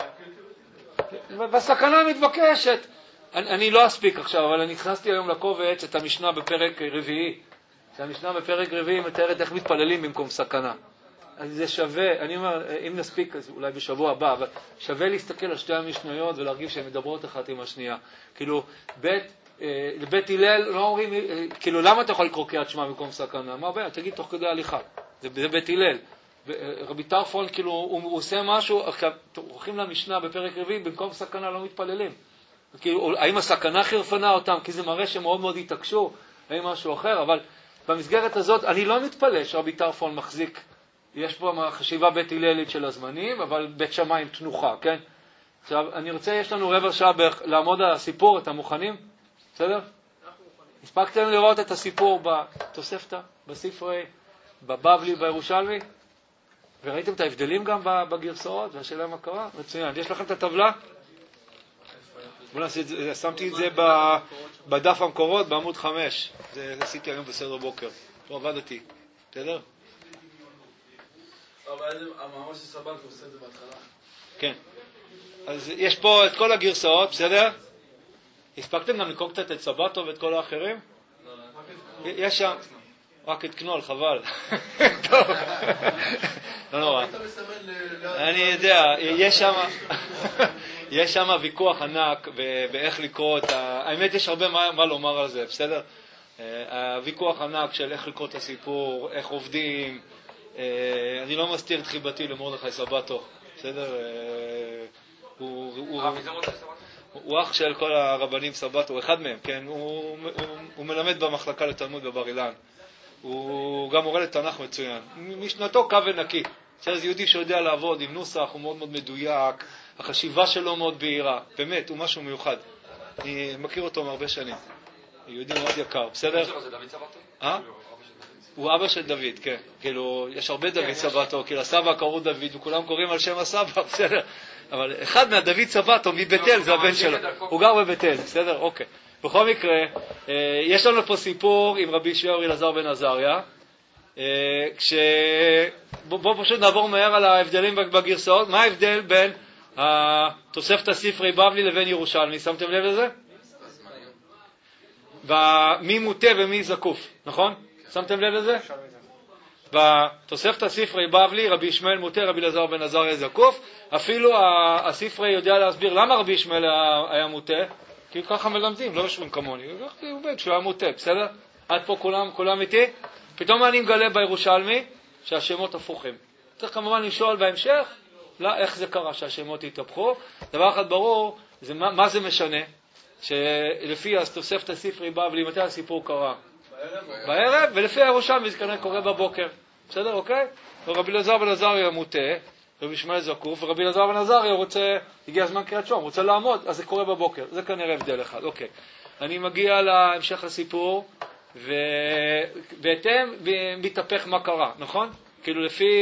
בסכנה מתבקשת. אני לא אספיק עכשיו, אבל אני נכנסתי היום לקובץ את המשנה בפרק רביעי. שהמשנה בפרק רביעי מתארת איך מתפללים במקום סכנה. אז זה שווה, אני אומר, אם נספיק, אז אולי בשבוע הבא, אבל שווה להסתכל על שתי המשניות ולהרגיש שהן מדברות אחת עם השנייה. כאילו, בית הלל לא אומרים, כאילו, למה אתה יכול לקרוא קריאת שמע במקום סכנה? מה הבעיה? תגיד תוך כדי הליכה. זה בית הלל. רבי טרפון, כאילו, הוא עושה משהו, הולכים למשנה בפרק רביעי, במקום סכנה לא מתפללים. כאילו, האם הסכנה חירפנה אותם? כי זה מראה שהם מאוד מאוד התעקשו, האם משהו אחר, אבל במסגרת הזאת, אני לא מתפלא שרבי טרפון מחזיק, יש פה חשיבה בית הללית של הזמנים, אבל בית שמיים תנוחה, כן? עכשיו, אני רוצה, יש לנו רבע שעה לעמוד על הסיפור, אתם מוכנים? בסדר? הספקתם לראות את הסיפור בתוספתא, בספרי, בבבלי, בירושלמי? וראיתם את ההבדלים גם בגרסאות, והשאלה מה קרה? מצוין. יש לכם את הטבלה? בואו נעשה את זה, שמתי את זה בדף המקורות, בעמוד 5. זה עשיתי היום בסדר בוקר. לא עבדתי. בסדר? המאמר של סבן עושה את זה בהתחלה. כן. אז יש פה את כל הגרסאות, בסדר? הספקתם גם לקרוא קצת את סבתו ואת כל האחרים? יש שם... רק את קנול, חבל. טוב. לא נורא. אני יודע, יש שם ויכוח ענק באיך לקרוא את האמת, יש הרבה מה לומר על זה, בסדר? הוויכוח ענק של איך לקרוא את הסיפור, איך עובדים. אני לא מסתיר את חיבתי למרדכי סבתו, בסדר? הוא אח של כל הרבנים סבתו, הוא אחד מהם, כן? הוא מלמד במחלקה לתלמוד בבר אילן. הוא גם מורה לתנ"ך מצוין. משנתו קו ונקי. זה יהודי שיודע לעבוד עם נוסח, הוא מאוד מאוד מדויק, החשיבה שלו מאוד בהירה. באמת, הוא משהו מיוחד. אני מכיר אותו מהרבה שנים. יהודי מאוד יקר, בסדר? זה דוד סבתו? הוא אבא של דוד, כן. כאילו, יש הרבה דוד סבתו, כאילו הסבא קראו דוד, וכולם קוראים על שם הסבא, בסדר? אבל אחד מהדוד סבתו מבית אל, זה הבן שלו. הוא גר בבית אל, בסדר? אוקיי. בכל מקרה, יש לנו פה סיפור עם רבי שמואל אלעזר בן עזריה, בואו פשוט נעבור מהר על ההבדלים בגרסאות. מה ההבדל בין תוספתא ספרי בבלי לבין ירושלמי? שמתם לב לזה? מי מוטה ומי זקוף, נכון? שמתם לב לזה? בתוספתא ספרי בבלי רבי ישמעאל מוטה, רבי אלעזר בן עזריה זקוף. אפילו הספרי יודע להסביר למה רבי ישמעאל היה מוטה, כי ככה מלמדים, לא יושבים כמוני. הוא עובד שהוא היה מוטה, בסדר? עד פה כולם איתי? פתאום אני מגלה בירושלמי שהשמות הפוכים. צריך כמובן לשאול בהמשך, איך זה קרה שהשמות התהפכו. דבר אחד ברור, מה זה משנה? שלפי תוספתא ספרי בבלי, מתי הסיפור קרה? בערב, ולפי הירושלמי זה כנראה קורה בבוקר. בסדר, אוקיי? ורבי אלעזר בן עזריה מוטה, רבי ישמעאל זקוף, ורבי אלעזר בן עזריה הגיע הזמן קריאת שמע, רוצה לעמוד, אז זה קורה בבוקר. זה כנראה הבדל אחד, אוקיי. אני מגיע להמשך הסיפור, ובהתאם מתהפך מה קרה, נכון? כאילו לפי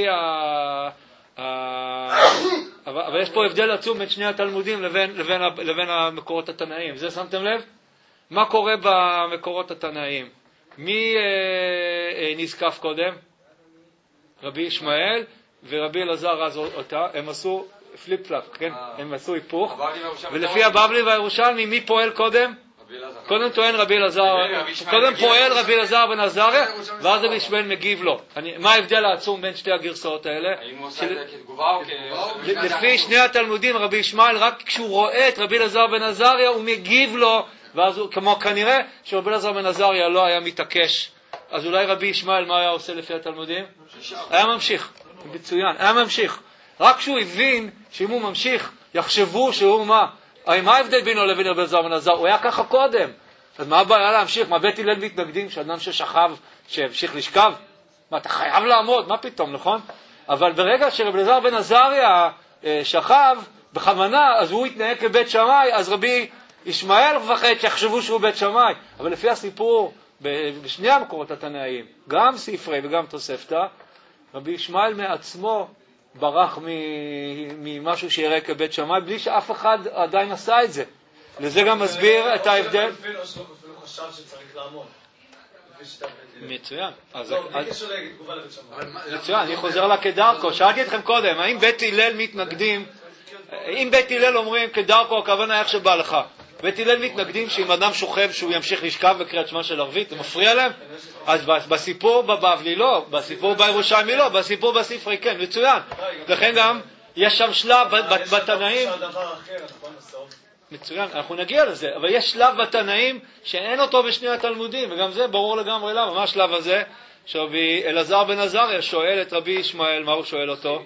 אבל יש פה הבדל עצום בין שני התלמודים לבין המקורות התנאיים. זה שמתם לב? מה קורה במקורות התנאיים? מי נזקף קודם? רבי ישמעאל ורבי אלעזר אז אותה, הם עשו פליפ פלאפ, כן? הם עשו היפוך. ולפי הבבלי והירושלמי, מי פועל קודם? קודם טוען רבי אלעזר, קודם פועל רבי אלעזר בן עזריה, ואז רבי ישמעאל מגיב לו. מה ההבדל העצום בין שתי הגרסאות האלה? האם הוא עושה את זה כתגובה או לפי שני התלמודים, רבי ישמעאל, רק כשהוא רואה את רבי אלעזר בן עזריה, הוא מגיב לו, ואז כמו כנראה שרבי אלעזר בן עזריה לא היה מתעקש. אז אולי רבי ישמעאל, מה היה עושה לפי התלמודים? היה ממשיך. מצוין, היה ממשיך. רק כשהוא הבין שאם הוא ממשיך, יחשבו שהוא מה? מה ההבדל בינו לבין רבי אלעזר בן עזריה? הוא היה ככה קודם. אז מה הבעיה להמשיך? מה בית הלל מתנגדים שאדם ששכב, שהמשיך לשכב? מה, אתה חייב לעמוד? מה פתאום, נכון? אבל ברגע שרבי אלעזר בן עזריה שכב בכוונה, אז הוא התנהג כבית שמאי, אז רבי ישמעאל מפחד שיחשבו שהוא בית שמאי. אבל לפי הסיפור, בשני המקורות התנאיים, גם ספרי וגם תוספתא, רבי ישמעאל מעצמו ברח ממשהו שיראה כבית שמאי, בלי שאף אחד עדיין עשה את זה. לזה גם מסביר את ההבדל. אפילו חשב שצריך לעמוד. מצוין. מצוין, אני חוזר לה כדרכו. שאלתי אתכם קודם, האם בית הלל מתנגדים, אם בית הלל אומרים כדרכו, הכוונה איך שבא לך. בית הלל מתנגדים שאם אדם שוכב שהוא ימשיך לשכב בקריאת שמע של ערבית, זה מפריע להם? אז בסיפור בבבלי לא, בסיפור בירושלמי לא, בסיפור בספרי כן, מצוין. לכן גם יש שם שלב בתנאים. מצוין, אנחנו נגיע לזה, אבל יש שלב בתנאים שאין אותו בשני התלמודים, וגם זה ברור לגמרי למה. מה השלב הזה? שרבי אלעזר בן עזריה שואל את רבי ישמעאל, מה הוא שואל אותו?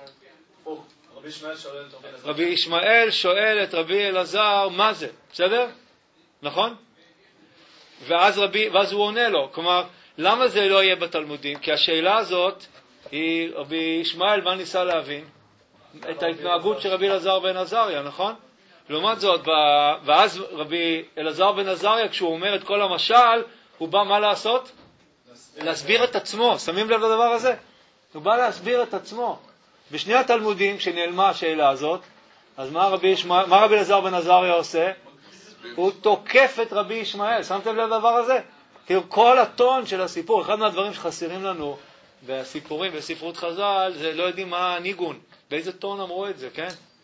רבי ישמעאל שואל את רבי אלעזר מה זה, בסדר? נכון? ואז הוא עונה לו, כלומר, למה זה לא יהיה בתלמודים? כי השאלה הזאת היא, רבי ישמעאל מה ניסה להבין? את ההתנהגות של רבי אלעזר בן עזריה, נכון? לעומת זאת, ואז רבי אלעזר בן עזריה, כשהוא אומר את כל המשל, הוא בא מה לעשות? להסביר את עצמו. שמים לב לדבר הזה? הוא בא להסביר את עצמו. בשני התלמודים, כשנעלמה השאלה הזאת, אז מה רבי אלעזר בן עזריה עושה? הוא תוקף את רבי ישמעאל. שמתם לב לדבר הזה? כאילו כל הטון של הסיפור, אחד מהדברים שחסרים לנו בסיפורים בספרות חז"ל, זה לא יודעים מה הניגון. באיזה טון אמרו את זה, כן?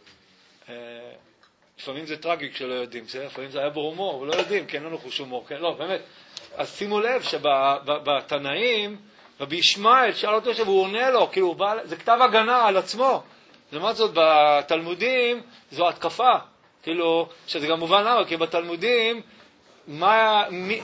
לפעמים זה טרגי כשלא יודעים, לפעמים זה היה בהומור, ולא יודעים, כי אין לנו חוש הומור, כן? לא, באמת. אז שימו לב שבתנאים, רבי ישמעאל שאל אותו והוא עונה לו, כאילו זה כתב הגנה על עצמו. לעומת זאת, בתלמודים זו התקפה. כאילו, שזה גם מובן למה, כי בתלמודים, מה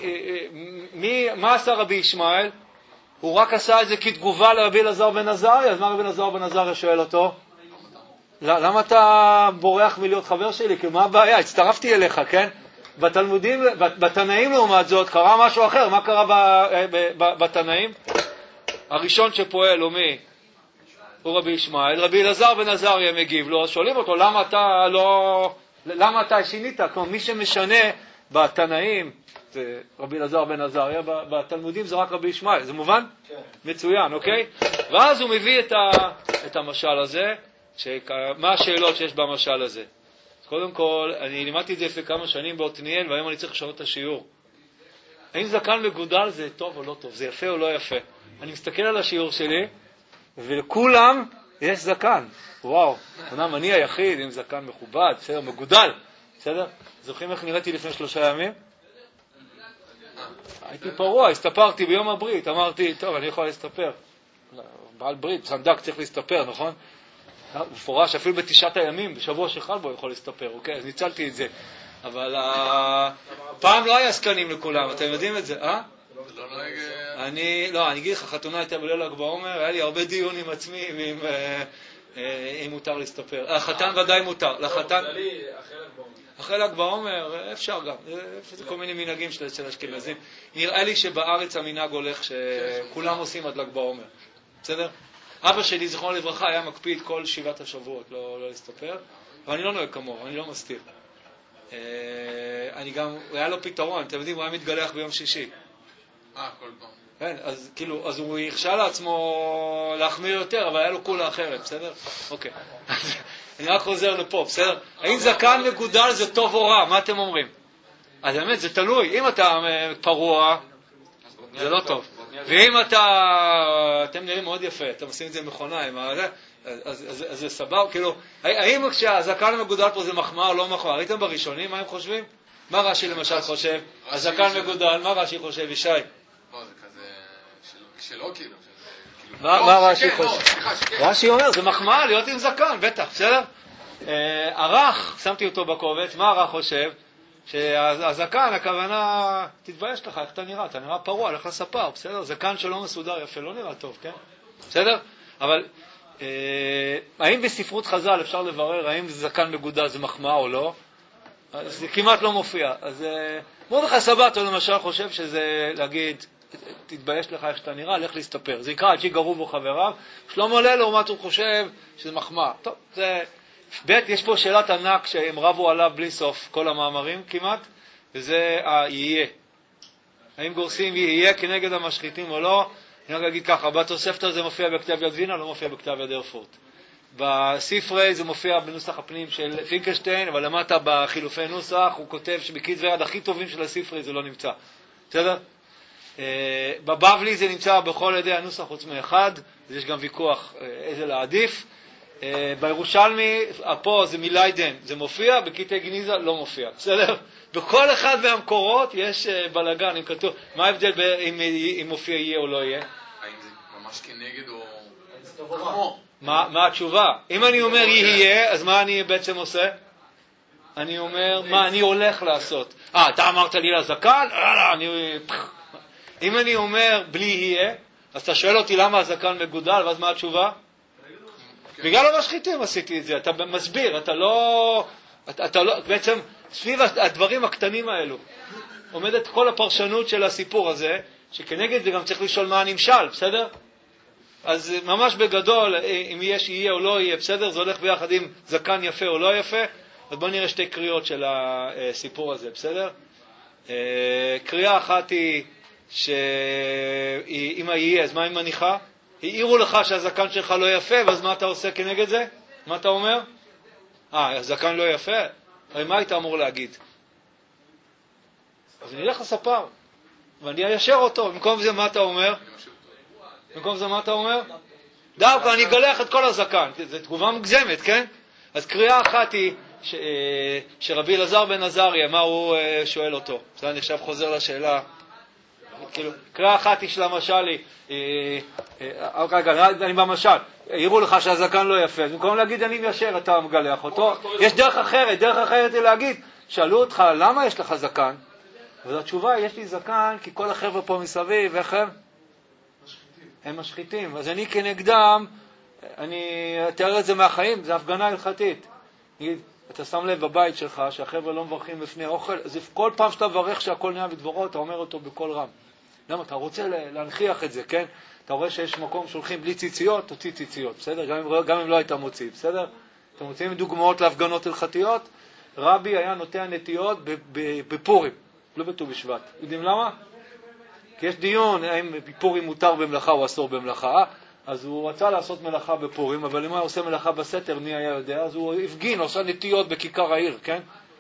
עשה רבי ישמעאל? הוא רק עשה את זה כתגובה לרבי אלעזר בן עזריה, אז מה רבי אלעזר בן עזריה שואל אותו? למה אתה בורח מלהיות חבר שלי? כי מה הבעיה? הצטרפתי אליך, כן? בתלמודים, בתנאים לעומת זאת, קרה משהו אחר. מה קרה בתנאים? הראשון שפועל הוא מי? הוא רבי ישמעאל. רבי אלעזר בן עזריה מגיב לו, שואלים אותו, למה אתה שינית? כלומר, מי שמשנה בתנאים, זה רבי אלעזר בן עזריה, בתלמודים זה רק רבי ישמעאל. זה מובן? כן. מצוין, אוקיי? ואז הוא מביא את המשל הזה, מה השאלות שיש במשל הזה? קודם כל, אני לימדתי את זה לפני כמה שנים בעתניאל, והיום אני צריך לשנות את השיעור. האם זקן מגודל זה טוב או לא טוב? זה יפה או לא יפה? אני מסתכל על השיעור שלי, ולכולם יש זקן. וואו, אמנם אני היחיד עם זקן מכובד, בסדר, מגודל. בסדר? זוכרים איך נראיתי לפני 3 ימים? הייתי פרוע, הסתפרתי ביום הברית, אמרתי, טוב, אני יכול להסתפר. בעל ברית, סנדק צריך להסתפר, נכון? מפורש, אפילו בתשעת הימים, בשבוע שחל בו יכול להסתפר, אוקיי? אז ניצלתי את זה. אבל פעם לא היה זקנים לכולם, אתם יודעים את זה, אה? אני אגיד לך, חתונה הייתה בליל ל"ג בעומר, היה לי הרבה דיון עם עצמי, אם מותר להסתפר. החתן ודאי מותר. לחתן... אחרי ל"ג בעומר, אפשר גם. זה כל מיני מנהגים אצל אשכנזים. נראה לי שבארץ המנהג הולך שכולם עושים עד ל"ג בעומר. בסדר? אבא שלי, זכרונו לברכה, היה מקפיד כל 7 השבועות לא להסתפר, אבל אני לא נוהג כמוהו, אני לא מסתיר. אני גם, היה לו פתרון, אתם יודעים, הוא היה מתגלח ביום שישי. כל פעם. כן, אז הוא יחשה לעצמו להחמיר יותר, אבל היה לו כולה אחרת, בסדר? אוקיי. אני רק חוזר לפה, בסדר? האם זקן מגודל זה טוב או רע? מה אתם אומרים? אז באמת, זה תלוי. אם אתה פרוע, זה לא טוב. ואם אתם נראים מאוד יפה, אתם עושים את זה במכונה, אז זה סבבה, כאילו, האם כשהזקן מגודל פה זה מחמאה או לא מחמאה? ראיתם בראשונים מה הם חושבים? מה רש"י למשל חושב? הזקן מגודל, מה רש"י חושב, ישי? לא, זה כזה שלא כאילו. מה רש"י חושב? רש"י אומר, זה מחמאה להיות עם זקן, בטח, בסדר? ערך, שמתי אותו בקובץ, מה ערך חושב? שהזקן, הכוונה, תתבייש לך, איך אתה נראה? אתה נראה פרוע, הולך לספר, בסדר? זקן שלא מסודר יפה, לא נראה טוב, כן? בסדר? אבל האם בספרות חז"ל אפשר לברר האם זקן מגודל זה מחמאה או לא? זה כמעט לא מופיע. אז מרדכי סבתו למשל חושב שזה להגיד, תתבייש לך איך שאתה נראה, לך להסתפר. זה יקרא עד שיגרו בו חבריו. שלמה לילו, לעומת הוא חושב שזה מחמאה. טוב, זה ב', יש פה שאלת ענק שהם רבו עליו בלי סוף, כל המאמרים כמעט, וזה יהיה. האם גורסים יהיה כנגד המשחיתים או לא? אני רק אגיד ככה, בתוספתא זה מופיע בכתב יד וינה, לא מופיע בכתב יד הרפורט. בספרי זה מופיע בנוסח הפנים של פינקלשטיין, אבל למטה בחילופי נוסח הוא כותב שבכתבי יד הכי טובים של הספרי זה לא נמצא. בסדר? בבבלי זה נמצא בכל ידי הנוסח חוץ מאחד, אז יש גם ויכוח איזה להעדיף. בירושלמי, פה זה מליידן, זה מופיע, בקטעי גניזה לא מופיע. בסדר? בכל אחד מהמקורות יש בלגן, אם כתוב. מה ההבדל אם מופיע יהיה או לא יהיה? האם זה ממש כנגד או כמו? מה התשובה? אם אני אומר יהיה, אז מה אני בעצם עושה? אני אומר, מה אני הולך לעשות? אתה אמרת לי לזקן? אם אני אומר בלי יהיה, אז אתה שואל אותי למה הזקן מגודל, ואז מה התשובה? בגלל המשחיתים עשיתי את זה, אתה מסביר, אתה לא, בעצם סביב הדברים הקטנים האלו עומדת כל הפרשנות של הסיפור הזה, שכנגד זה גם צריך לשאול מה הנמשל, בסדר? אז ממש בגדול, אם יש יהיה או לא יהיה, בסדר? זה הולך ביחד עם זקן יפה או לא יפה. אז בואו נראה שתי קריאות של הסיפור הזה, בסדר? קריאה אחת היא שאם יהיה, אז מה היא מניחה? העירו לך שהזקן שלך לא יפה, ואז מה אתה עושה כנגד זה? מה אתה אומר? הזקן לא יפה? הרי מה היית אמור להגיד? אז אני אלך לספר, ואני איישר אותו. במקום זה מה אתה אומר? במקום זה מה אתה אומר? דווקא אני אגלח את כל הזקן. זו תגובה מוגזמת, כן? אז קריאה אחת היא שרבי אלעזר בן עזריה, מה הוא שואל אותו? זה אני עכשיו חוזר לשאלה. קריאה אחת היא של המשל היא, רגע, אני במשל, העירו לך שהזקן לא יפה, אז במקום להגיד אני מיישר, אתה מגלח אותו. יש דרך אחרת היא להגיד, שאלו אותך למה יש לך זקן? וזו התשובה, יש לי זקן כי כל החבר'ה פה מסביב, איך הם משחיתים. אז אני כנגדם, אני אתאר את זה מהחיים, זה הפגנה הלכתית. נגיד, אתה שם לב בבית שלך שהחבר'ה לא מברכים לפני אוכל, אז כל פעם שאתה מברך שהכל נהיה בדברו, אתה אומר אותו בקול רם. למה? אתה רוצה להנכיח את זה, כן? אתה רואה שיש מקום שהולכים בלי ציציות, תוציא ציציות, בסדר? גם אם לא היית מוציא, בסדר? אתם מוצאים דוגמאות להפגנות הלכתיות? רבי היה נוטע נטיות בפורים, לא בט"ו בשבט. יודעים למה? כי יש דיון האם פורים מותר במלאכה או אסור במלאכה, אז הוא רצה לעשות מלאכה בפורים, אבל אם הוא עושה מלאכה בסתר, מי היה יודע? אז הוא הפגין, עושה נטיות בכיכר העיר, כן?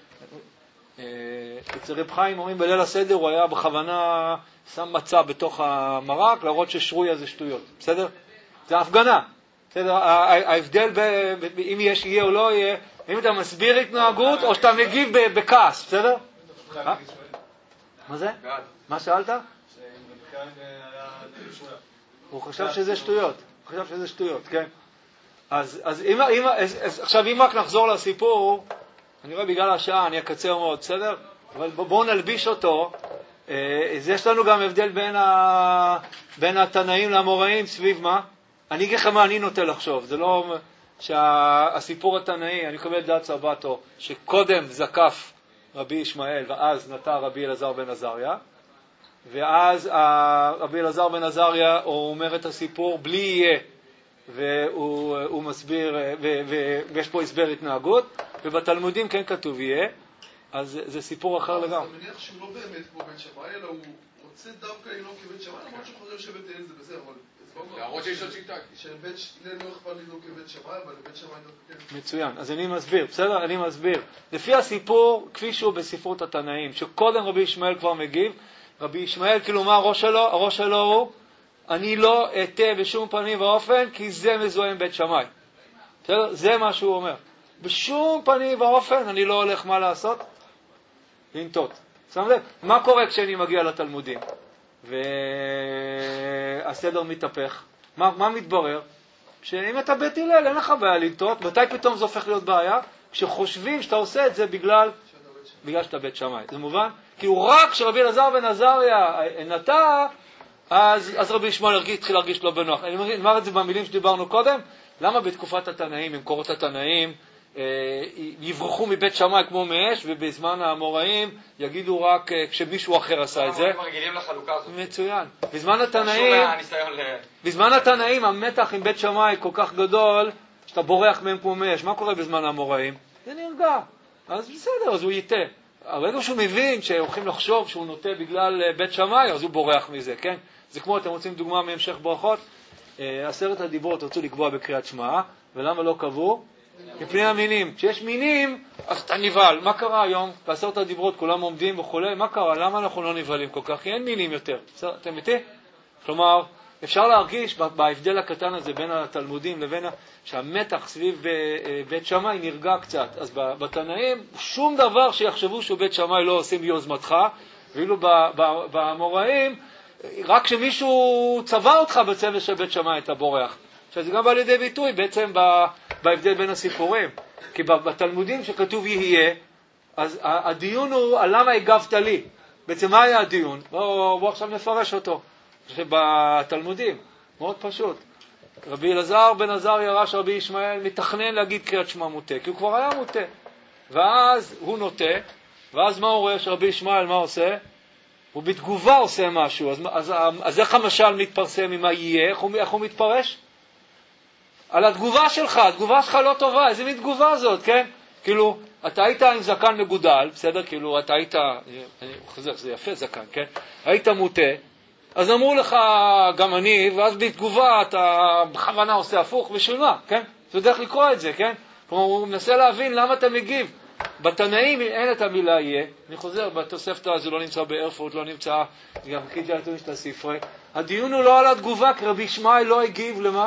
אצל רב חיים אומרים בליל הסדר הוא היה בכוונה שם מצה בתוך המרק, להראות ששרויה זה שטויות, בסדר? זה הפגנה, בסדר? ההבדל אם יש יהיה או לא יהיה, אם אתה מסביר התנהגות או שאתה מגיב בכעס, בסדר? מה זה? מה שאלת? הוא חשב שזה שטויות, כן? אז עכשיו אם רק נחזור לסיפור, אני רואה בגלל השעה, אני אקצר מאוד, בסדר? אבל בואו נלביש אותו. אז יש לנו גם הבדל בין התנאים לאמוראים סביב מה? אני אגיד לכם מה אני נוטה לחשוב. זה לא שהסיפור התנאי, אני מקבל דעת סבתו, שקודם זקף רבי ישמעאל ואז נטע רבי אלעזר בן עזריה, ואז רבי אלעזר בן עזריה הוא אומר את הסיפור בלי יהיה, והוא מסביר, ויש פה הסבר התנהגות, ובתלמודים כן כתוב יהיה, אז זה סיפור אחר לגמרי. אני מניח שהוא לא באמת כמו בן שמאי, אלא הוא רוצה דווקא לנהוג כבן שמאי, למרות שהוא חושב שבית הלל זה בסדר, אבל... להראות שיש עוד שיטה. שבית הלל לא אכפת לנהוג כבן שמאי, אבל לבן שמאי לא כן. מצוין, אז אני מסביר, בסדר? אני מסביר. לפי הסיפור, כפי שהוא בספרות התנאים, שקודם רבי ישמעאל כבר מגיב, רבי ישמעאל, כאילו מה הראש שלו? הראש שלו הוא, אני לא אתא בשום פנים ואופן, כי זה מזוהה עם בית שמאי. בסדר? זה מה שהוא אומר. בשום פנים ואופן אני לא הולך מה לעשות? לנטות. שם לב, מה קורה כשאני מגיע לתלמודים? והסדר מתהפך. מה מתברר? שאם אתה בית הלל, אין לך בעיה לנטות. מתי פתאום זה הופך להיות בעיה? כשחושבים שאתה עושה את זה בגלל שאתה בית שמאי. זה מובן? כי הוא רק כשרבי אלעזר בן עזריה נטע, אז רבי ישמעאל התחיל להרגיש לא בנוח. אני אומר את זה במילים שדיברנו קודם. למה בתקופת התנאים, במקורות התנאים, יברחו מבית שמאי כמו מאש, ובזמן האמוראים יגידו רק כשמישהו אחר עשה את זה? הם רגילים לחלוקה הזאת. מצוין. בזמן התנאים המתח עם בית שמאי כל כך גדול, שאתה בורח מהם כמו מאש, מה קורה בזמן האמוראים? זה נרגע. אז בסדר, אז הוא ייתה. הרגע שהוא מבין שהולכים לחשוב שהוא נוטה בגלל בית שמאי, אז הוא בורח מזה, כן? זה כמו, אתם רוצים דוגמה מהמשך ברכות? 10 הדיברות רצו לקבוע בקריאת שמע, ולמה לא קבעו? מפני המינים. כשיש מינים, אז אתה נבהל. מה קרה היום? ב10 הדיברות כולם עומדים וכולי, מה קרה? למה אנחנו לא נבהלים כל כך? כי אין מינים יותר. אתם איתי? כלומר, אפשר להרגיש בהבדל הקטן הזה בין התלמודים לבין שהמתח סביב בית שמאי נרגע קצת. אז בתנאים, שום דבר שיחשבו שהוא בית שמאי לא עושים ביוזמתך, ואילו באמוראים, רק שמישהו צבע אותך בצבע של בית שמאי אתה בורח. עכשיו זה גם בא לידי ביטוי בעצם בהבדל בין הסיפורים. כי בתלמודים שכתוב יהיה, אז הדיון הוא על למה הגבת לי. בעצם מה היה הדיון? בואו עכשיו נפרש אותו. בתלמודים, מאוד פשוט. רבי אלעזר בן עזריה ירש רבי ישמעאל מתכנן להגיד קריאת שמע מוטה, כי הוא כבר היה מוטה. ואז הוא נוטה, ואז מה הוא רואה שרבי ישמעאל מה עושה? הוא בתגובה עושה משהו. אז איך המשל מתפרסם ממה יהיה? איך הוא מתפרש? על התגובה שלך, התגובה שלך לא טובה, איזה מין תגובה זאת, כן? כאילו, אתה היית עם זקן מגודל, בסדר? כאילו, אתה היית, אני חוזר, זה יפה זקן, כן? היית מוטה, אז אמרו לך גם אני, ואז בתגובה אתה בכוונה עושה הפוך, בשביל מה, כן? זה דרך לקרוא את זה, כן? כלומר, הוא מנסה להבין למה אתה מגיב. בתנאים אין את המילה יהיה, אני חוזר, בתוספתא זה לא נמצא בארפורט, לא נמצא, גם חיתי על של הספרי. הדיון הוא לא על התגובה, כי רבי ישמעאל לא הגיב למה?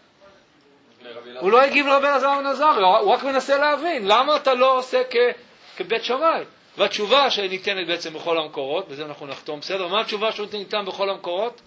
הוא לא הגיב לרבי אלעזר בן עזריה, הוא רק מנסה להבין, למה אתה לא עושה כבית שמאי? והתשובה שניתנת בעצם בכל המקורות, בזה אנחנו נחתום, בסדר? מה התשובה שניתן בכל המקורות?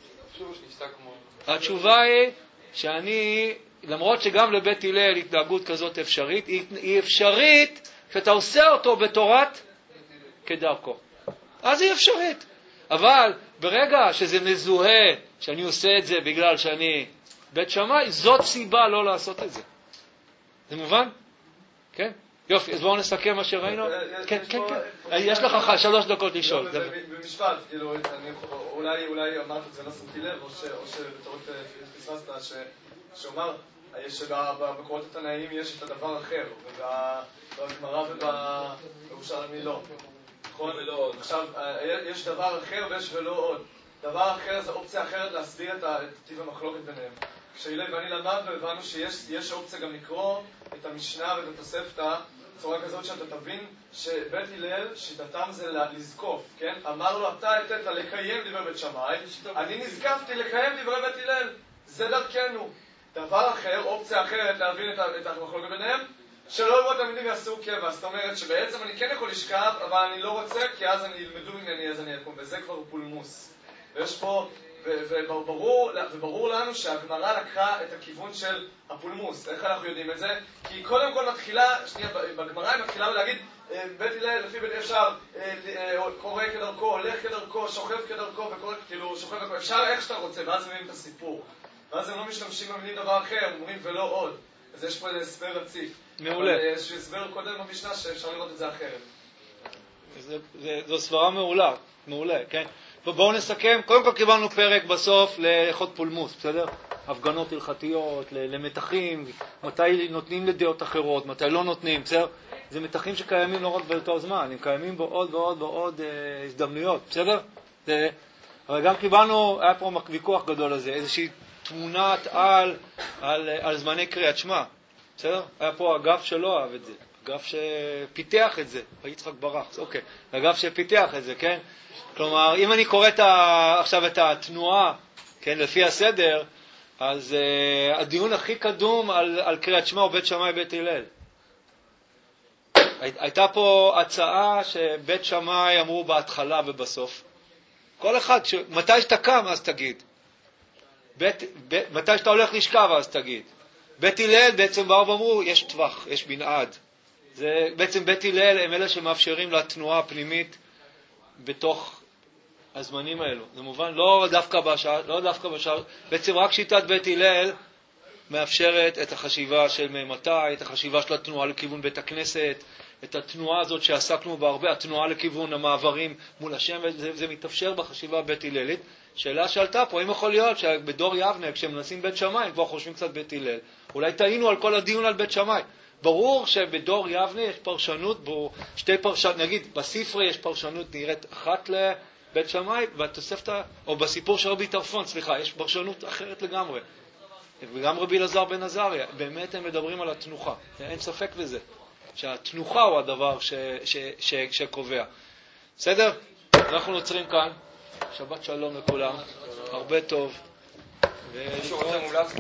התשובה היא שאני, למרות שגם לבית הלל התנהגות כזאת אפשרית, היא אפשרית שאתה עושה אותו בתורת כדרכו. אז היא אפשרית. אבל ברגע שזה מזוהה, שאני עושה את זה בגלל שאני בית שמאי, זאת סיבה לא לעשות את זה. זה מובן? כן? יופי, אז בואו נסכם מה שראינו. כן, כן, כן. יש לך 3 דקות לשאול. במשפט, כאילו, אולי אמרת את זה, לא שמתי לב, או שבטעות פספסת, שאומר שבמקורות התנאים יש את הדבר אחר, ובגמרא ובירושלמי לא. נכון? עכשיו, יש דבר אחר ויש ולא עוד. דבר אחר זה אופציה אחרת להסביר את טיב המחלוקת ביניהם. כשהילל ואני למדנו, הבנו שיש אופציה גם לקרוא את המשנה ואת התוספתא בצורה כזאת שאתה תבין שבית הלל, שיטתם זה לזקוף, כן? אמר לו, אתה התת לקיים דברי בית שמאי, אני נזקפתי לקיים דברי בית הלל. זה דרכנו. דבר אחר, אופציה אחרת להבין את המחלוקת ביניהם, שלא יבוא התלמידים יעשו קבע. זאת אומרת שבעצם אני כן יכול לשכב, אבל אני לא רוצה, כי אז אני ילמדו ממני, אז אני אקום. וזה כבר פולמוס. ויש פה, וברור לנו שהגמרא לקחה את הכיוון של הפולמוס. איך אנחנו יודעים את זה? כי קודם כל מתחילה, שנייה, בגמרא היא מתחילה להגיד, בית הלל לפי בית אפשר, קורא כדרכו, הולך כדרכו, שוכב כדרכו, כאילו שוכב כדרכו, אפשר איך שאתה רוצה, ואז מביאים את הסיפור. ואז הם לא משתמשים במילים דבר אחר, הם אומרים ולא עוד. אז יש פה איזה הסבר רציף. מעולה. אבל יש הסבר קודם במשנה שאפשר לראות את זה אחרת. זו סברה מעולה, מעולה, כן? בואו נסכם, קודם כל קיבלנו פרק בסוף להלכות פולמוס, בסדר? הפגנות הלכתיות, למתחים, מתי נותנים לדעות אחרות, מתי לא נותנים, בסדר? זה מתחים שקיימים לא רק באותו זמן, הם קיימים בעוד ועוד ועוד הזדמנויות, בסדר? אבל גם קיבלנו, היה פה ויכוח גדול על זה, איזושהי תמונת על זמני קריאת שמע, בסדר? היה פה אגף שלא אהב את זה, אגף שפיתח את זה, יצחק ברח, אוקיי, אגף שפיתח את זה, כן? כלומר, אם אני קורא עכשיו את התנועה, כן, לפי הסדר, אז הדיון הכי קדום על קריאת שמע הוא בית שמאי בית הלל. הייתה פה הצעה שבית שמאי אמרו בהתחלה ובסוף. כל אחד, מתי שאתה קם אז תגיד. מתי שאתה הולך לשכב אז תגיד. בית הלל בעצם באו ואמרו, יש טווח, יש מנעד. זה בעצם בית הלל הם אלה שמאפשרים לתנועה הפנימית בתוך הזמנים האלו. זה מובן, לא דווקא בשעה, בעצם רק שיטת בית הלל מאפשרת את החשיבה של מתי, את החשיבה של התנועה לכיוון בית הכנסת, את התנועה הזאת שעסקנו בה הרבה, התנועה לכיוון המעברים מול השם, וזה מתאפשר בחשיבה בית הללית. שאלה שעלתה פה, אם יכול להיות שבדור יבנה, כשהם מנסים בית שמאי, הם כבר חושבים קצת בית הלל, אולי טעינו על כל הדיון על בית שמאי. ברור שבדור יבנה יש פרשנות, שתי פרשנות, נגיד בספרי יש פרשנות נראית אחת לבית שמאי, בתוספתא, או בסיפור של רבי טרפון, סליחה, יש פרשנות אחרת לגמרי. וגם רבי אלעזר בן עזריה, באמת הם מדברים על התנוחה, אין ספק בזה, שהתנוחה הוא הדבר שקובע. בסדר? אנחנו נוצרים כאן, שבת שלום לכולם, הרבה טוב.